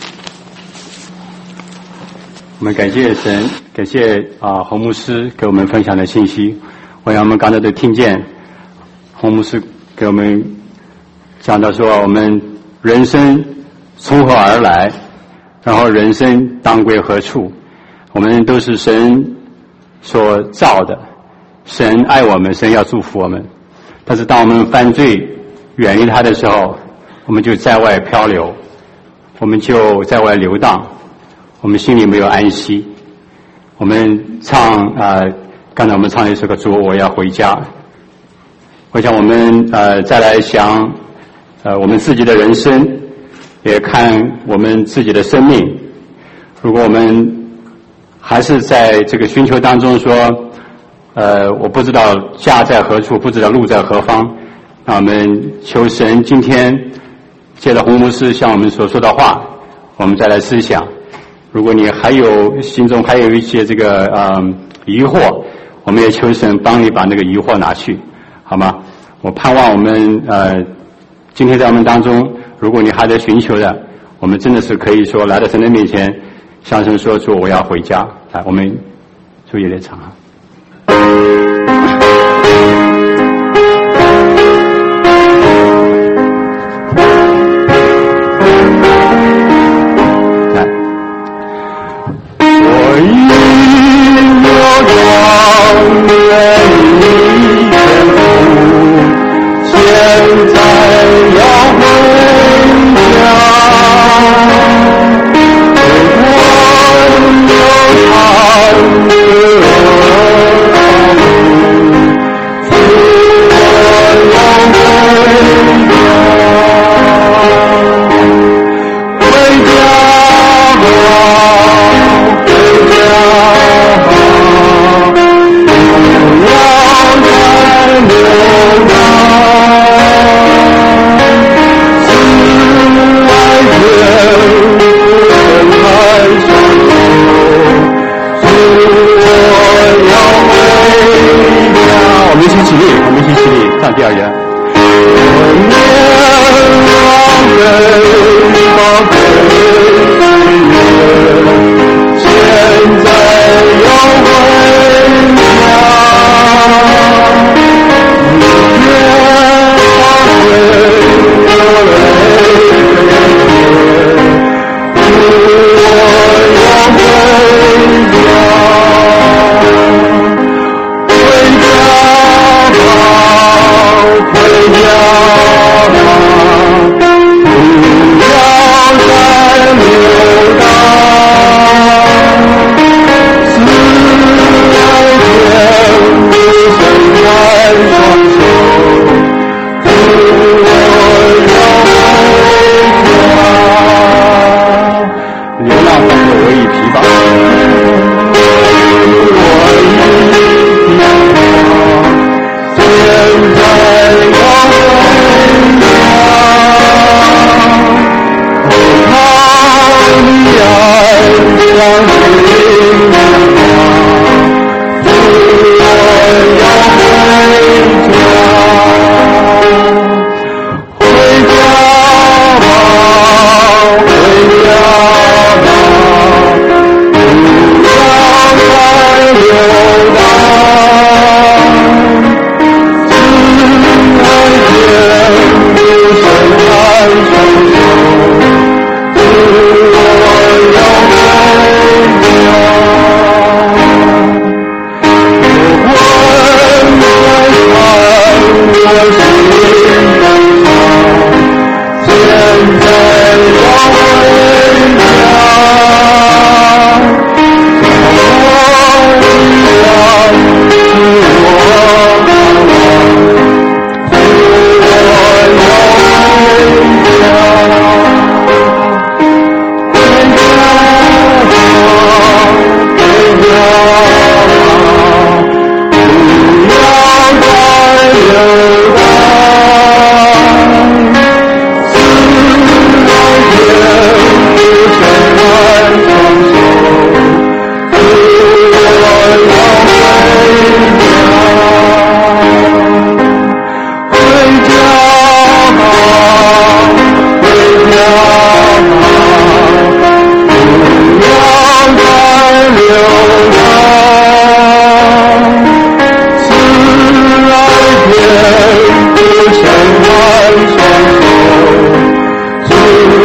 我们感谢神，感谢啊洪牧师给我们分享的信息。我想我们刚才都听见洪牧师给我们讲到说，我们人生从何而来，然后人生当归何处。我们都是神所造的，神爱我们，神要祝福我们。但是当我们犯罪远离他的时候，我们就在外漂流，我们就在外流荡，我们心里没有安息。我们唱啊、呃，刚才我们唱了一首歌，主我要回家。我想我们呃再来想呃我们自己的人生，也看我们自己的生命。如果我们还是在这个寻求当中说，呃我不知道家在何处，不知道路在何方，那我们求神今天借着洪牧师向我们所说的话，我们再来思想。如果你还有心中还有一些这个呃疑惑，我们也求神帮你把那个疑惑拿去，好吗？我盼望我们呃今天在我们当中，如果你还在寻求的，我们真的是可以说来到神的面前，向神说出我要回家。来，我们注意来唱啊。 我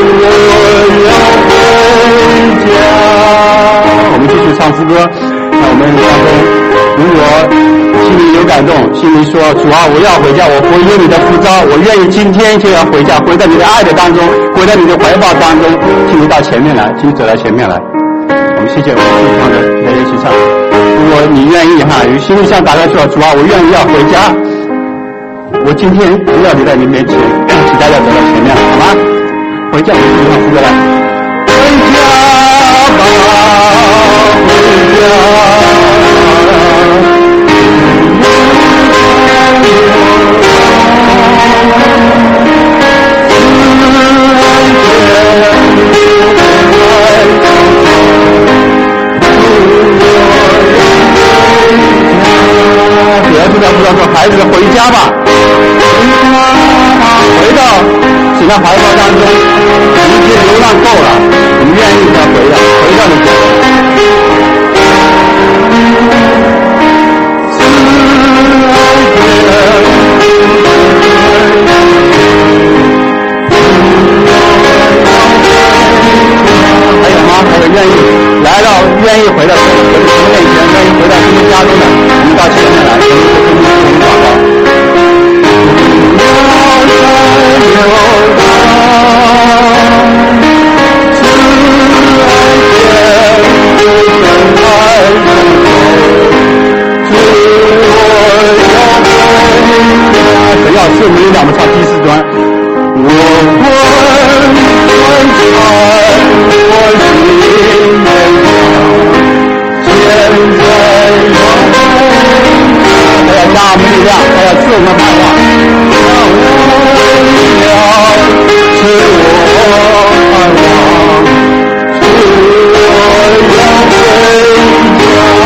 我们继续唱诗歌。那我们当中，如果心里有感动，心里说主啊，我要回家，我回应你的呼召，我愿意今天就要回家，回到你的爱的当中，回到你的怀抱当中，请你到前面来，请你走到前面来。我们谢谢我们一唱的来一起唱。如果你愿意哈，有心里想打开说主啊，我愿意要回家，我今天不要留在你面前，请大家走到前面来，好吗？回家，我们一起唱诗歌来。回家吧，回家。主要是在不要说孩子回家吧，回到神的怀抱当中，一切流浪够了，我们愿意再回来，回到你家。还有吗？还有愿意来到，愿意回到神的面前，愿意回到神的家中的，我们到前面来，跟跟跟祷告。神要赐我们力量，我们唱第四段。我魂魂缠，我心内现在永恒。他要加我们力量，他要赐我们盼望。让我力量赐我盼望，赐我要回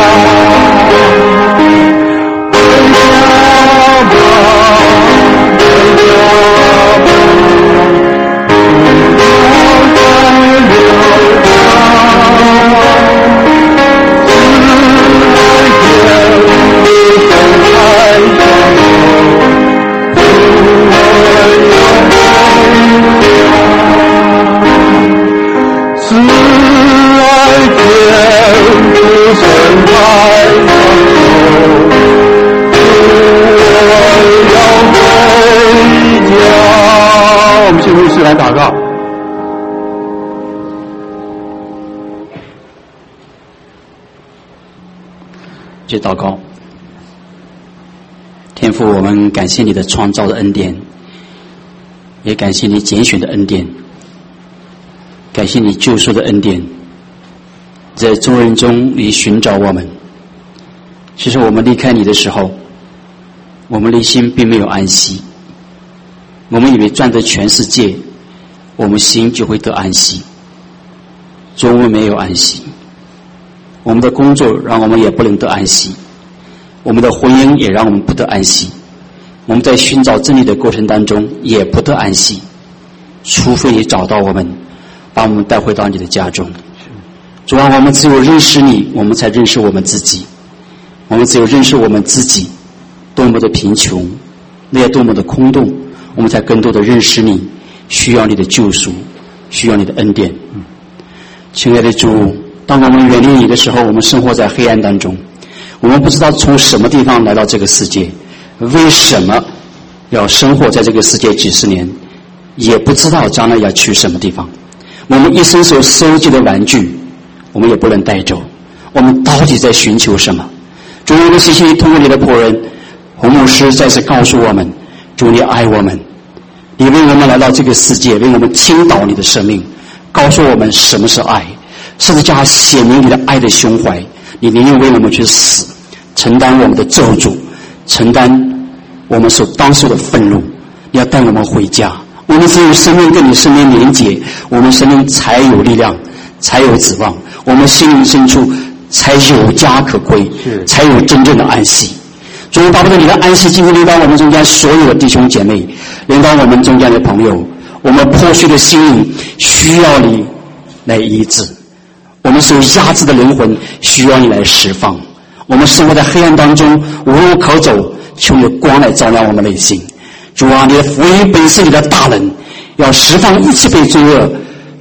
家，回家吧。我们进入诗来祷告。 去祷告。天父，我们感谢你的创造的恩典，也感谢你拣选的恩典，感谢你救赎的恩典，在众人中你寻找我们。其实我们离开你的时候，我们内心并没有安息，我们以为赚得全世界，我们心就会得安息。主，我们没有安息，我们的工作让我们也不能得安息，我们的婚姻也让我们不得安息，我们在寻找真理的过程当中也不得安息，除非你找到我们，把我们带回到你的家中。主啊，我们只有认识你，我们才认识我们自己，我们只有认识我们自己多么的贫穷，那也多么的空洞，我们才更多的认识你，需要你的救赎，需要你的恩典。亲爱的主，当我们远离你的时候，我们生活在黑暗当中，我们不知道从什么地方来到这个世界，为什么要生活在这个世界几十年，也不知道将来要去什么地方。我们一生所收集的玩具，我们也不能带走，我们到底在寻求什么？主，我们谢谢你通过你的仆人洪牧师再次告诉我们，主，你爱我们，你为我们来到这个世界，为我们倾倒你的生命，告诉我们什么是爱，十字架显明你的爱的胸怀，你宁愿为我们去死，承担我们的咒诅，承担我们所当受的愤怒，你要带我们回家。我们只有生命跟你生命连结，我们生命才有力量，才有指望，我们心灵深处才有家可归，才有真正的安息。主，巴不得你的安息今天临到我们中间所有的弟兄姐妹，临到我们中间的朋友，我们破碎的心灵需要你来医治，我们受压制的灵魂需要你来释放，我们生活在黑暗当中无路可走，求你光来照亮我们内心。主啊，你的福音本是你的大能，要释放一切被罪恶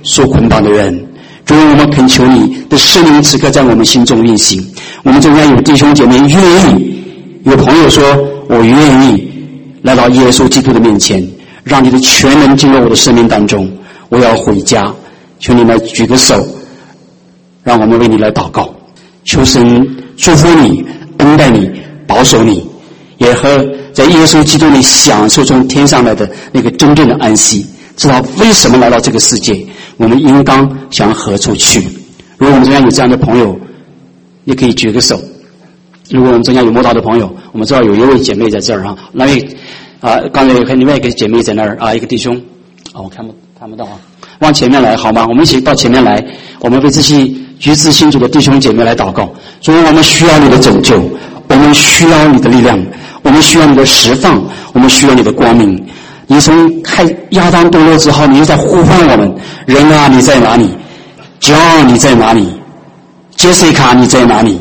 受捆绑的人。主，我们恳求你的圣灵此刻在我们心中运行。我们中间有弟兄姐妹愿意，有朋友说我愿意来到耶稣基督的面前，让你的全能进入我的生命当中，我要回家。求你来举个手，让我们为你来祷告。求神祝福你，恩待你，保守你，也和在耶稣基督里享受从天上来的那个真正的安息，知道为什么来到这个世界，我们应当向何处去。如果我们中间有这样的朋友，也可以举个手。如果我们中间有摸到的朋友，我们知道有一位姐妹在这儿啊，那位啊，刚才有另外一个姐妹在那儿啊，一个弟兄啊，我看不看不到啊，往前面来好吗？我们一起到前面来，我们为这些局势信主的弟兄姐妹来祷告。所以我们需要你的拯救，我们需要你的力量，我们需要你的释放，我们需要你的光明。你从开亚当堕落之后，你就在呼唤我们，人啊，你在哪里？ John 你在哪里？ Jessica 你在哪里？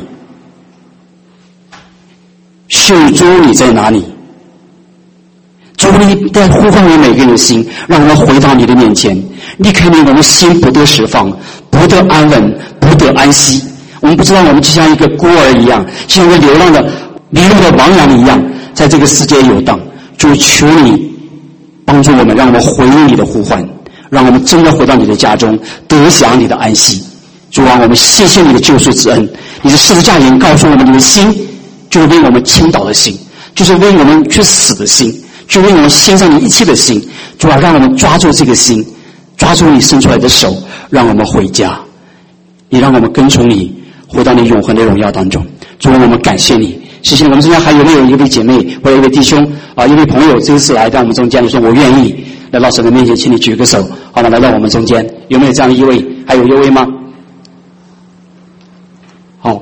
秀珠你在哪里？主，你在呼唤我们每个人的心，让我们回到你的面前。你看见我们心不得释放，不得安稳，不得安息。我们不知道我们就像一个孤儿一样，就像一个流浪的迷路的亡羊一样，在这个世界游荡。主，求你帮助我们，让我们回应你的呼唤，让我们真的回到你的家中，得享你的安息。主啊，我们谢谢你的救赎之恩。你的十字架已经告诉我们，你的心就是为我们倾倒的心，就是为我们去死的心，就为我们献上你一切的心。主啊，让我们抓住这个心，抓住你伸出来的手，让我们回家。你让我们跟从你，回到你永恒的荣耀当中。主啊，我们感谢你，谢谢你。我们中间还有没有一位姐妹或者一位弟兄啊，一位朋友这次来到我们中间，你说我愿意来到神的面前，请你举个手，好吗？来到我们中间，有没有这样一位？还有一位吗？好，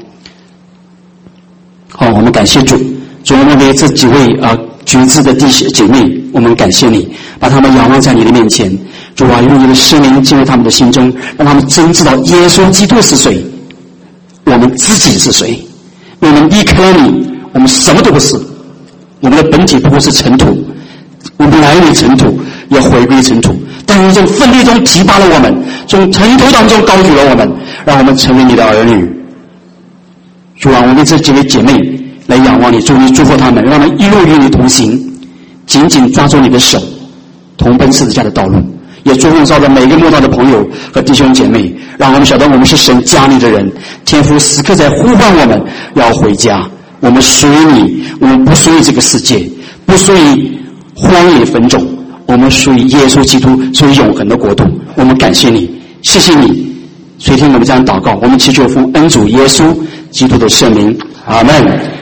好，我们感谢主。主，我们为这几位啊举子的弟兄姐妹，我们感谢你，把他们仰望在你的面前。主啊，用你的圣灵进入他们的心中，让他们真知道耶稣基督是谁，我们自己是谁。我们离开了你，我们什么都不是。我们的本体不过是尘土，我们来于尘土，也回归尘土。但你从分裂中提拔了我们，从尘土当中高举了我们，让我们成为你的儿女。主啊，我们这几位姐妹来仰望你，祝你祝福他们，让他们一路与你同行，紧紧抓住你的手，同奔十字架的道路。也祝福照着每个慕道的朋友和弟兄姐妹，让我们晓得我们是神家里的人，天父时刻在呼唤我们要回家。我们属于你，我们不属于这个世界，不属于荒野坟冢，我们属于耶稣基督，属于永恒的国度。我们感谢你，谢谢你，垂听我们这样祷告，我们祈求奉恩主耶稣基督的圣名，阿们。